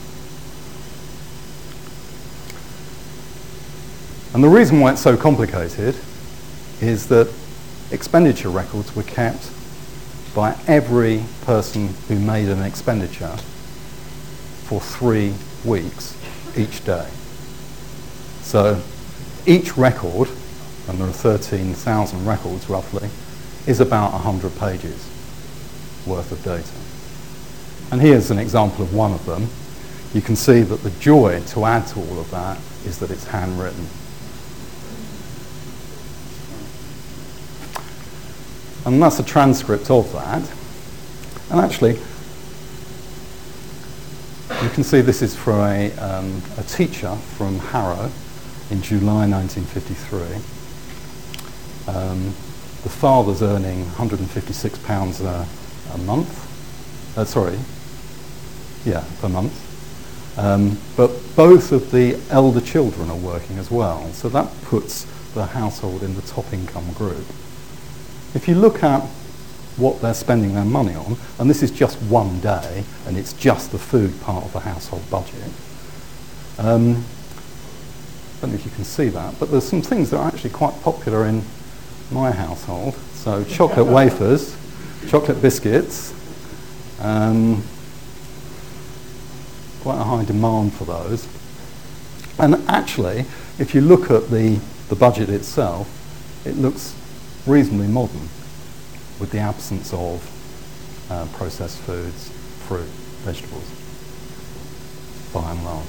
S2: And the reason why it's so complicated is that expenditure records were kept by every person who made an expenditure for three weeks each day. So each record, and there are thirteen thousand records roughly, is about one hundred pages worth of data. And here's an example of one of them. You can see that the joy to add to all of that is that it's handwritten. And that's a transcript of that. And actually, you can see this is for a, um, a teacher from Harrow in July nineteen fifty-three. Um, the father's earning one hundred fifty-six pounds a, a month. Uh, sorry, yeah, per month. Um, but both of the elder children are working as well. So that puts the household in the top income group. If you look at what they're spending their money on, and this is just one day, and it's just the food part of the household budget. Um, I don't know if you can see that, but there's some things that are actually quite popular in my household. So chocolate wafers, chocolate biscuits, um, quite a high demand for those. And actually, if you look at the, the budget itself, it looks reasonably modern, with the absence of uh, processed foods, fruit, vegetables, by and large.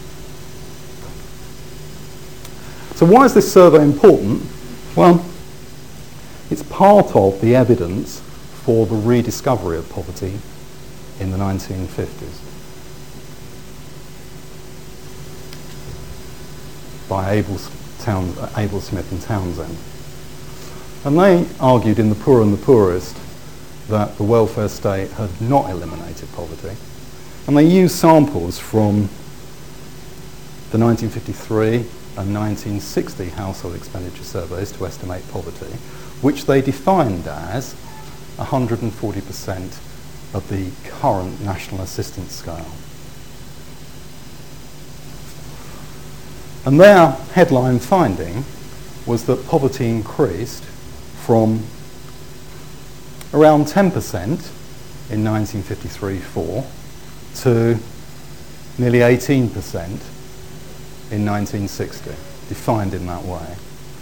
S2: So why is this survey important? Well, it's part of the evidence for the rediscovery of poverty in the nineteen fifties by Abel, Town, Abel Smith and Townsend. And they argued in The Poor and the Poorest that the welfare state had not eliminated poverty. And they used samples from the nineteen fifty-three and nineteen sixty household expenditure surveys to estimate poverty, which they defined as one hundred forty percent of the current national assistance scale. And their headline finding was that poverty increased from around ten percent in nineteen fifty-three four to nearly eighteen percent in nineteen sixty, defined in that way.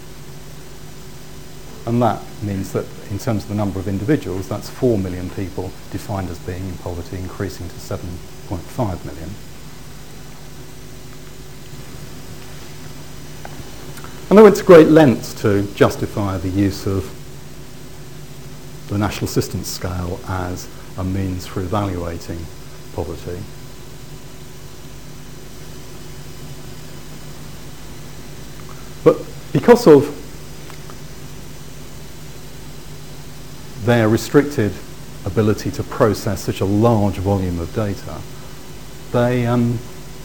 S2: And that means that in terms of the number of individuals, that's four million people defined as being in poverty, increasing to seven point five million. And they went to great lengths to justify the use of the national assistance scale as a means for evaluating poverty. But because of their restricted ability to process such a large volume of data, they um,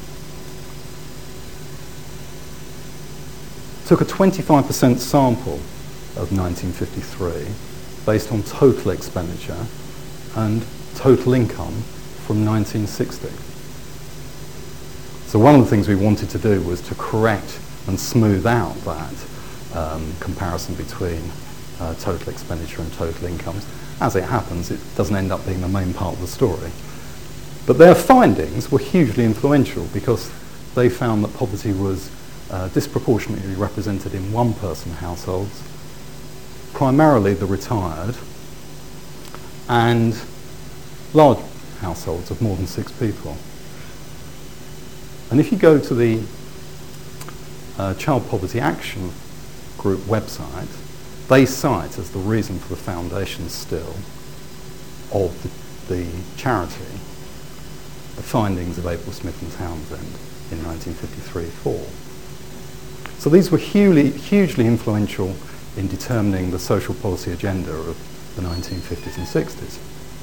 S2: took a twenty-five percent sample of nineteen fifty-three based on total expenditure and total income from nineteen sixty. So one of the things we wanted to do was to correct and smooth out that um, comparison between uh, total expenditure and total incomes. As it happens, it doesn't end up being the main part of the story. But their findings were hugely influential because they found that poverty was uh, disproportionately represented in one-person households, primarily the retired, and large households of more than six people. And if you go to the uh, Child Poverty Action Group website, they cite as the reason for the foundation still of the, the charity the findings of Abel Smith and Townsend in nineteen fifty-three four. So these were hugely, hugely influential in determining the social policy agenda of the nineteen fifties and sixties.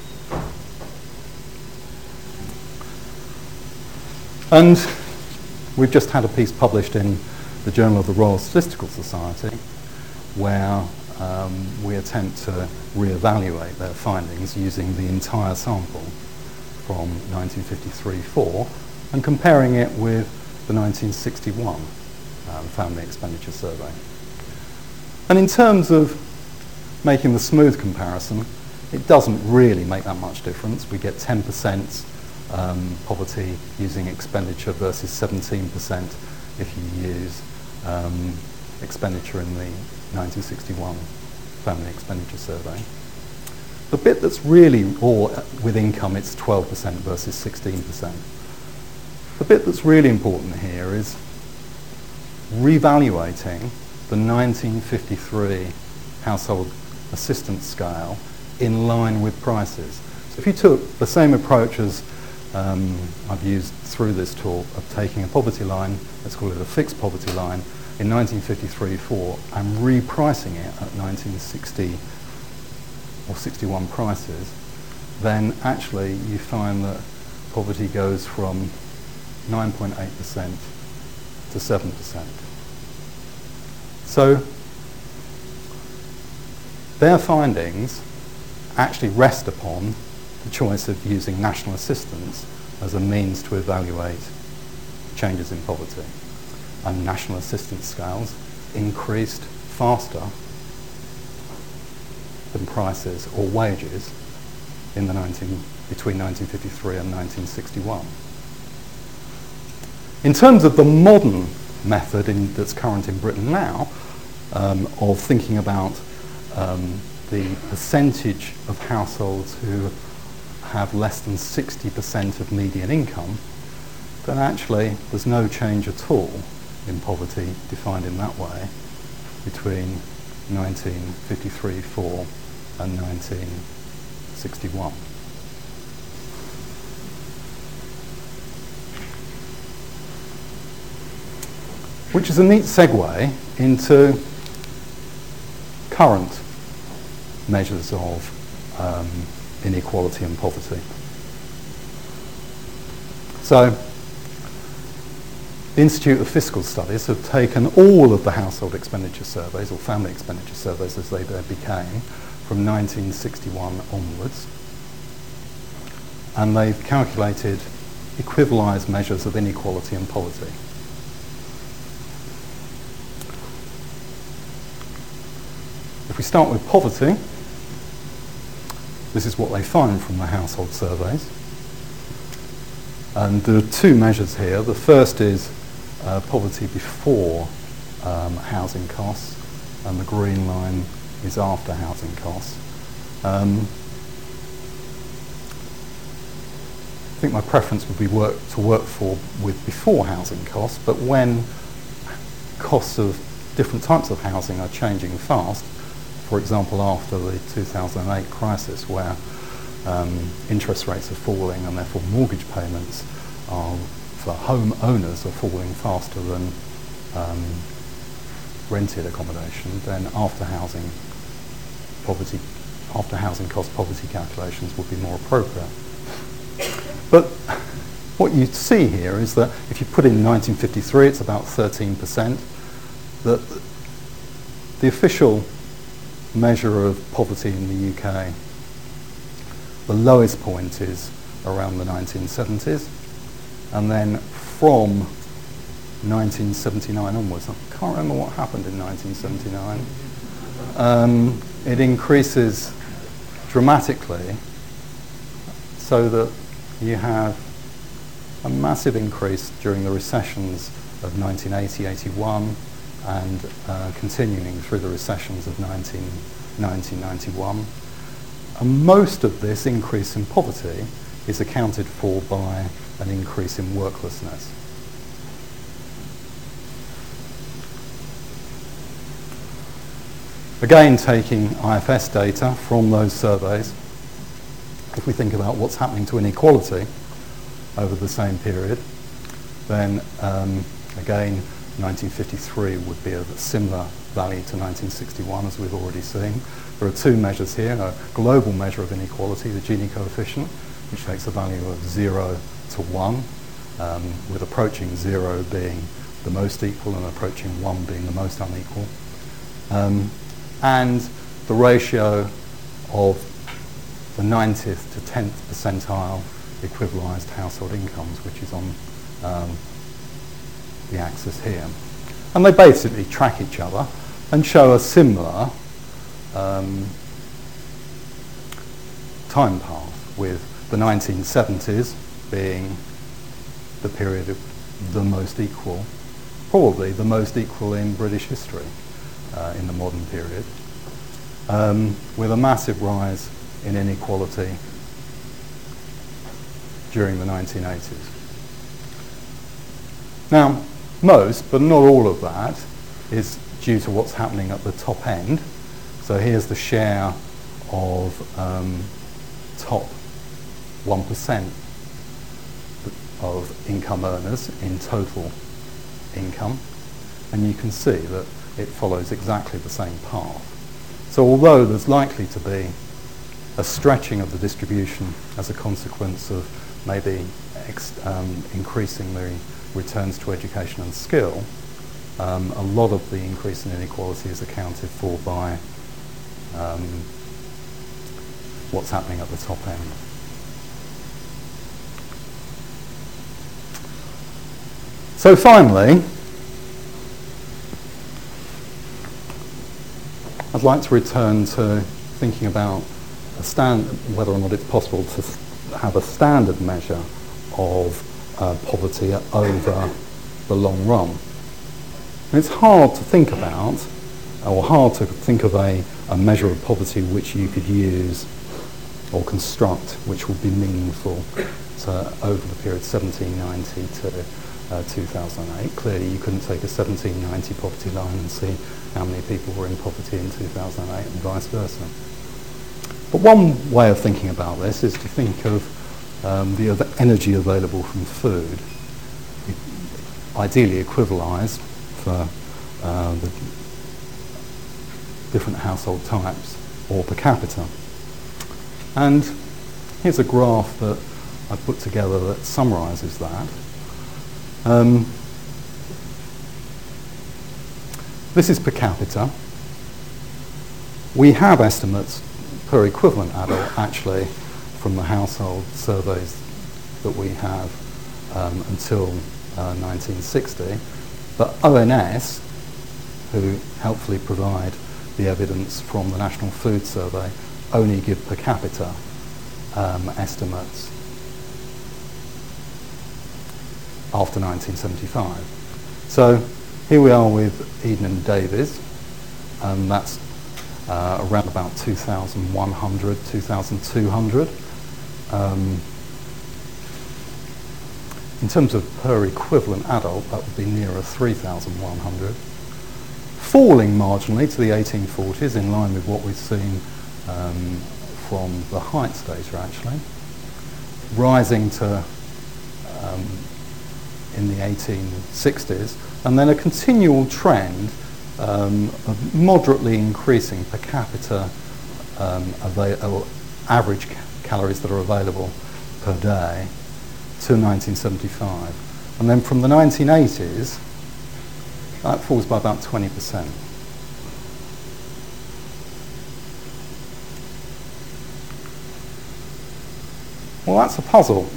S2: And we've just had a piece published in the Journal of the Royal Statistical Society where um, we attempt to re-evaluate their findings using the entire sample from nineteen fifty-three four and comparing it with the nineteen sixty-one um, Family Expenditure Survey. And in terms of making the smooth comparison, it doesn't really make that much difference. We get ten percent um, poverty using expenditure versus seventeen percent if you use um, expenditure in the nineteen sixty-one Family Expenditure Survey. The bit that's really, or with income, it's twelve percent versus sixteen percent. The bit that's really important here is revaluating the nineteen fifty-three household assistance scale in line with prices. So if you took the same approach as um, I've used through this talk of taking a poverty line, let's call it a fixed poverty line, in nineteen fifty-three four and repricing it at nineteen sixty or sixty-one prices, then actually you find that poverty goes from nine point eight percent to seven percent. So their findings actually rest upon the choice of using national assistance as a means to evaluate changes in poverty. And national assistance scales increased faster than prices or wages in the nineteen, between nineteen fifty-three and nineteen sixty-one. In terms of the modern method in, that's current in Britain now, um, of thinking about um, the percentage of households who have less than sixty percent of median income, then actually there's no change at all in poverty defined in that way between nineteen fifty-three four and nineteen sixty-one. Which is a neat segue into current measures of um, inequality and poverty. So, the Institute of Fiscal Studies have taken all of the household expenditure surveys, or family expenditure surveys as they became, from nineteen sixty-one onwards, and they've calculated equivalised measures of inequality and poverty. If we start with poverty, this is what they find from the household surveys. And there are two measures here. The first is uh, poverty before um, housing costs, and the green line is after housing costs. Um, I think my preference would be work, to work for with before housing costs, but when costs of different types of housing are changing fast, for example after the two thousand eight crisis, where um, interest rates are falling and therefore mortgage payments are, for home owners are falling faster than um, rented accommodation, then after housing poverty, after housing cost poverty calculations would be more appropriate. But what you see here is that if you put in nineteen fifty-three, it's about thirteen percent. That the official measure of poverty in the U K, the lowest point is around the nineteen seventies, and then from nineteen seventy-nine onwards, I can't remember what happened in nineteen seventy-nine, um, it increases dramatically, so that you have a massive increase during the recessions of nineteen eighty eighty-one, and uh, continuing through the recessions of nineteen ninety ninety-one. And most of this increase in poverty is accounted for by an increase in worklessness. Again, taking I F S data from those surveys, if we think about what's happening to inequality over the same period, then um, again, nineteen fifty-three would be a similar value to nineteen sixty-one, as we've already seen. There are two measures here, a global measure of inequality, the Gini coefficient, which takes a value of zero to one, um, with approaching zero being the most equal and approaching one being the most unequal. Um, and the ratio of the ninetieth to tenth percentile equivalised household incomes, which is on um, the axis here. And they basically track each other and show a similar um, time path, with the nineteen seventies being the period of the most equal, probably the most equal in British history uh, in the modern period, um, with a massive rise in inequality during the nineteen eighties. Now, most, but not all of that, is due to what's happening at the top end. So here's the share of um, top one percent of income earners in total income, and you can see that it follows exactly the same path. So although there's likely to be a stretching of the distribution as a consequence of maybe ex- um, increasing the returns to education and skill, um, a lot of the increase in inequality is accounted for by um, what's happening at the top end. So finally, I'd like to return to thinking about a stand, whether or not it's possible to have a standard measure of uh, poverty over the long run. And it's hard to think about, or hard to think of a, a measure of poverty which you could use or construct which would be meaningful to, over the period seventeen ninety to uh, two thousand eight. Clearly you couldn't take a seventeen ninety poverty line and see how many people were in poverty in two thousand eight and vice versa. But one way of thinking about this is to think of um, the other energy available from food, ideally equivalised for uh, the different household types or per capita. And here's a graph that I put together that summarises that. Um, this is per capita. We have estimates per equivalent adult actually from the household surveys that we have um, until uh, nineteen sixty. But O N S, who helpfully provide the evidence from the National Food Survey, only give per capita um, estimates after nineteen seventy-five. So here we are with Eden and Davies, and that's uh, around about two thousand one hundred, two thousand two hundred. Um, in terms of per equivalent adult, that would be nearer three thousand one hundred. Falling marginally to the eighteen forties, in line with what we've seen um, from the Heights data actually, rising to um, in the eighteen sixties, and then a continual trend um, of moderately increasing per capita um, avail- average ca- calories that are available per day to nineteen seventy-five. And then from the nineteen eighties, that falls by about twenty percent. Well, that's a puzzle.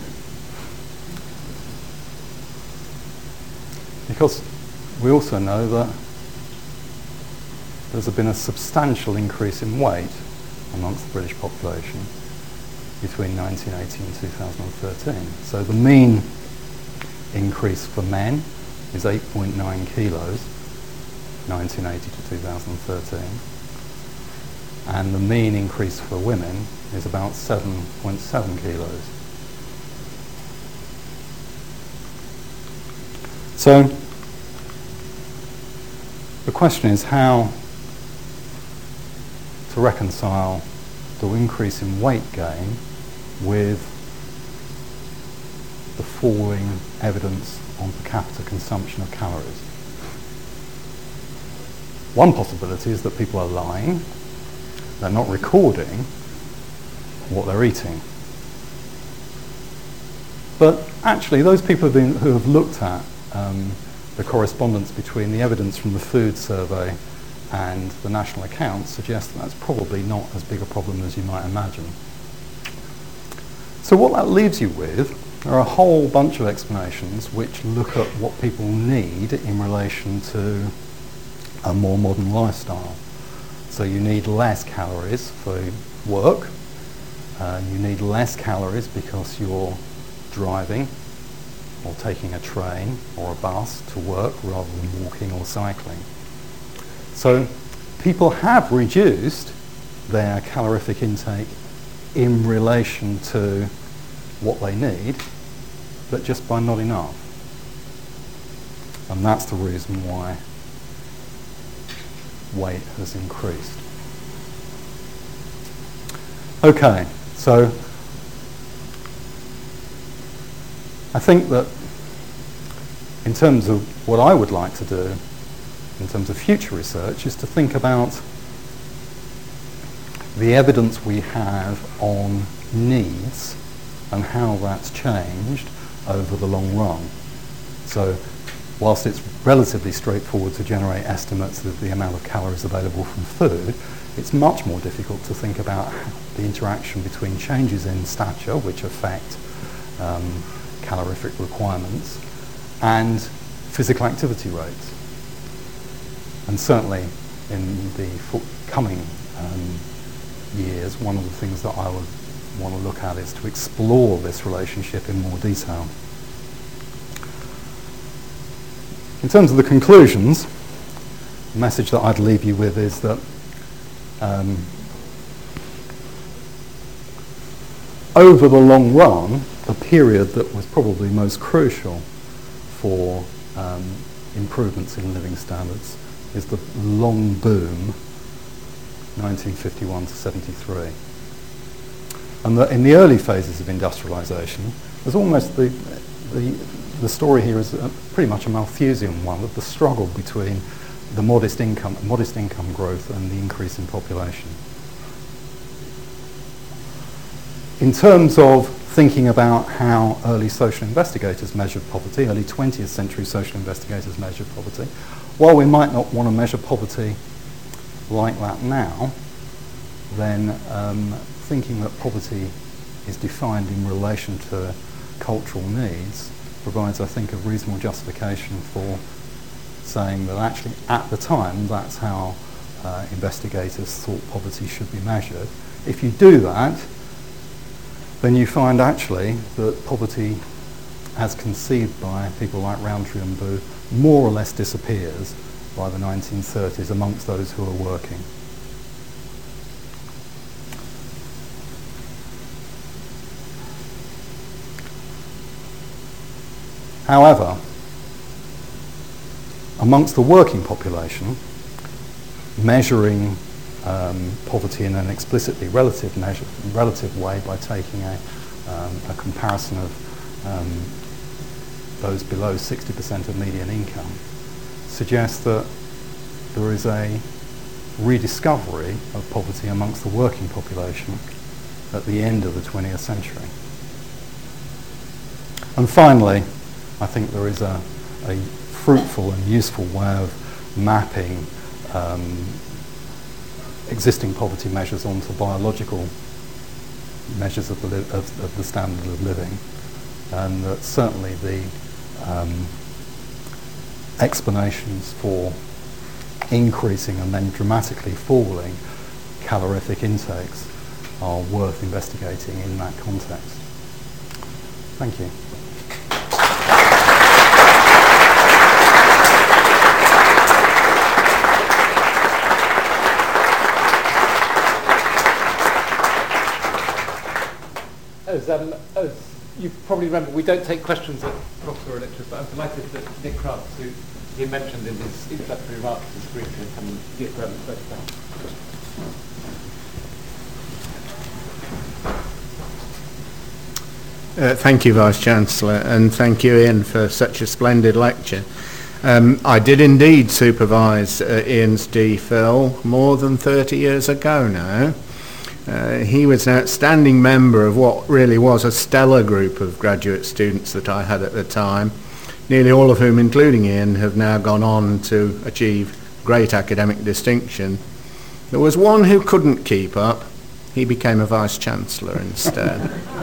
S2: Because we also know that there's been a substantial increase in weight amongst the British population between nineteen eighty and two thousand thirteen. So the mean increase for men is eight point nine kilos, nineteen eighty to two thousand thirteen. And the mean increase for women is about seven point seven kilos. So the question is how to reconcile the increase in weight gain with the falling evidence on per capita consumption of calories. One possibility is that people are lying, they're not recording what they're eating. But actually those people who have, been, who have looked at um, the correspondence between the evidence from the food survey and the national accounts suggest that that's probably not as big a problem as you might imagine. So what that leaves you with are a whole bunch of explanations which look at what people need in relation to a more modern lifestyle. So you need less calories for work, uh, you need less calories because you're driving or taking a train or a bus to work rather than walking or cycling. So people have reduced their calorific intake in relation to what they need, but just by not enough. And that's the reason why weight has increased. Okay, so I think that in terms of what I would like to do in terms of future research is to think about the evidence we have on needs and how that's changed over the long run. So whilst it's relatively straightforward to generate estimates of the amount of calories available from food, it's much more difficult to think about the interaction between changes in stature, which affect um, calorific requirements, and physical activity rates. And certainly in the coming um, years, one of the things that I would want to look at is to explore this relationship in more detail. In terms of the conclusions, the message that I'd leave you with is that um, over the long run, the period that was probably most crucial for um, improvements in living standards is the long boom, nineteen fifty-one to seventy-three. And that in the early phases of industrialisation, there's almost the, the, the story here is a, pretty much a Malthusian one of the struggle between the modest income, modest income growth and the increase in population. In terms of thinking about how early social investigators measured poverty, early twentieth century social investigators measured poverty, while we might not want to measure poverty like that now, then um, thinking that poverty is defined in relation to cultural needs provides, I think, a reasonable justification for saying that actually at the time that's how uh, investigators thought poverty should be measured. If you do that, then you find actually that poverty, as conceived by people like Rowntree and Boo, more or less disappears by the nineteen thirties amongst those who are working. However, amongst the working population, measuring um, poverty in an explicitly relative measure, relative way by taking a, um, a comparison of um, those below sixty percent of median income, suggests that there is a rediscovery of poverty amongst the working population at the end of the twentieth century. And finally, I think there is a, a fruitful and useful way of mapping um, existing poverty measures onto biological measures of the, li- of, of the standard of living, and that certainly the um, explanations for increasing and then dramatically falling calorific intakes are worth investigating in that context. Thank you.
S1: As, um, as you probably remember, we don't take questions at doctoral lectures, but I'm delighted that Nick Crafts, who he mentioned in his introductory remarks, is agreed to come and give um, both down.
S5: Uh, thank you, Vice-Chancellor, and thank you, Ian, for such a splendid lecture. Um, I did indeed supervise uh, Ian's DPhil more than thirty years ago now. Uh, he was an outstanding member of what really was a stellar group of graduate students that I had at the time, nearly all of whom, including Ian, have now gone on to achieve great academic distinction. There was one who couldn't keep up. He became a Vice-Chancellor instead.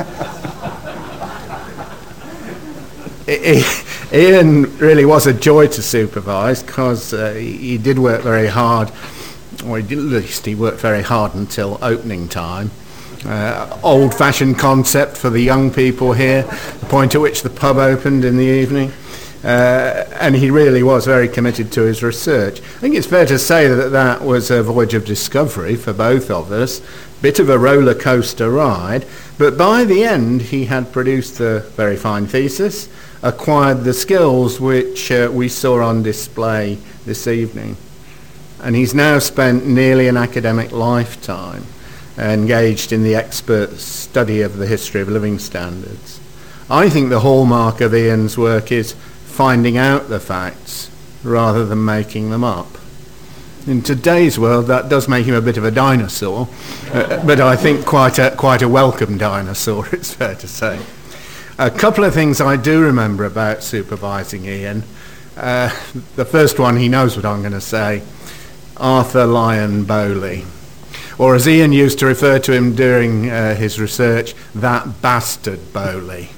S5: Ian really was a joy to supervise because uh, he did work very hard, or at least he worked very hard until opening time. Uh, old-fashioned concept for the young people here, the point at which the pub opened in the evening. Uh, and he really was very committed to his research. I think it's fair to say that that was a voyage of discovery for both of us, bit of a roller coaster ride, but by the end he had produced a very fine thesis, acquired the skills which uh, we saw on display this evening. And he's now spent nearly an academic lifetime engaged in the expert study of the history of living standards. I think the hallmark of Ian's work is finding out the facts rather than making them up. In today's world, that does make him a bit of a dinosaur, uh, but I think quite a, quite a welcome dinosaur, it's fair to say. A couple of things I do remember about supervising Ian. Uh, the first one, he knows what I'm going to say. Arthur Lyon Bowley. Or as Ian used to refer to him during uh, his research, that bastard Bowley.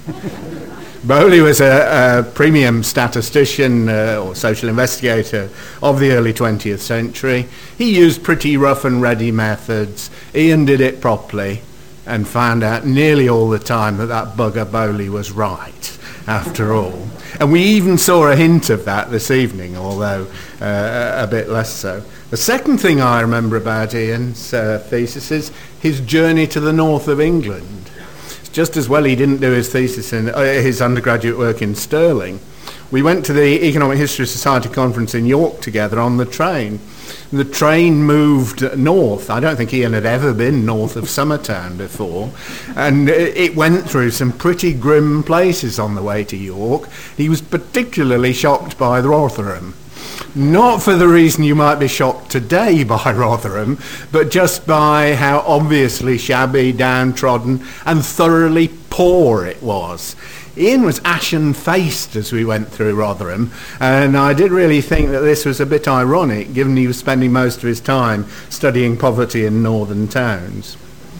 S5: Bowley was a, a premium statistician uh, or social investigator of the early twentieth century. He used pretty rough and ready methods. Ian did it properly and found out nearly all the time that that bugger Bowley was right, after all. And we even saw a hint of that this evening, although uh, a bit less so. The second thing I remember about Ian's uh, thesis is his journey to the north of England. Just as well he didn't do his thesis in uh, his undergraduate work in Stirling. We went to the Economic History Society conference in York together on the train. The train moved north. I don't think Ian had ever been north of Summertown before. And it went through some pretty grim places on the way to York. He was particularly shocked by Rotherham. Not for the reason you might be shocked today by Rotherham, but just by how obviously shabby, downtrodden, and thoroughly poor it was. Ian was ashen-faced as we went through Rotherham, and I did really think that this was a bit ironic, given he was spending most of his time studying poverty in northern towns.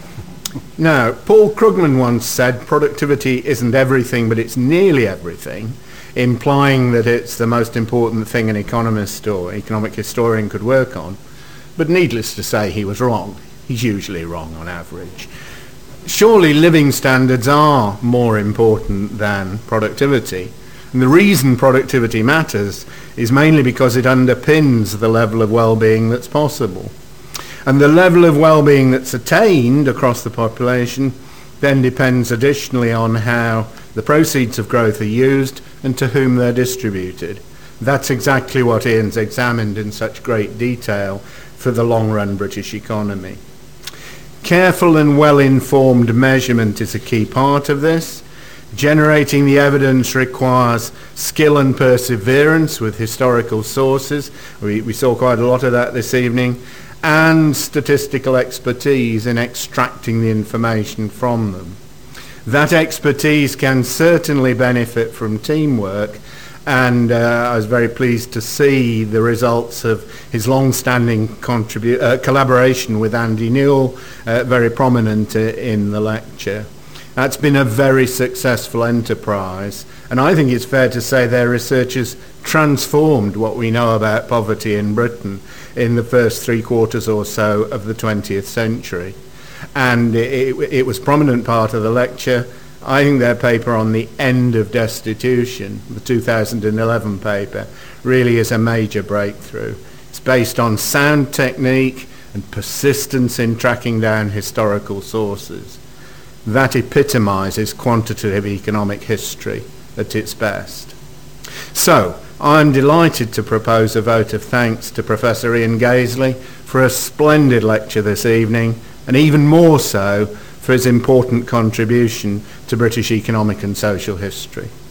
S5: Now, Paul Krugman once said, productivity isn't everything, but it's nearly everything, implying that it's the most important thing an economist or economic historian could work on. But needless to say, he was wrong. He's usually wrong on average. Surely living standards are more important than productivity. And the reason productivity matters is mainly because it underpins the level of well-being that's possible. And the level of well-being that's attained across the population then depends additionally on how the proceeds of growth are used and to whom they're distributed. That's exactly what Ian's examined in such great detail for the long-run British economy. Careful and well-informed measurement is a key part of this. Generating the evidence requires skill and perseverance with historical sources. We, we saw quite a lot of that this evening. And statistical expertise in extracting the information from them. That expertise can certainly benefit from teamwork, and uh, I was very pleased to see the results of his long-standing contribu- uh, collaboration with Andy Newell, uh, very prominent uh, in the lecture. That's been a very successful enterprise, and I think it's fair to say their research has transformed what we know about poverty in Britain in the first three quarters or so of the twentieth century. And it, it, it was a prominent part of the lecture. I think their paper on the end of destitution, the two thousand eleven paper, really is a major breakthrough. It's based on sound technique and persistence in tracking down historical sources. That epitomizes quantitative economic history at its best. So, I'm delighted to propose a vote of thanks to Professor Ian Gaisley for a splendid lecture this evening, and even more so for his important contribution to British economic and social history.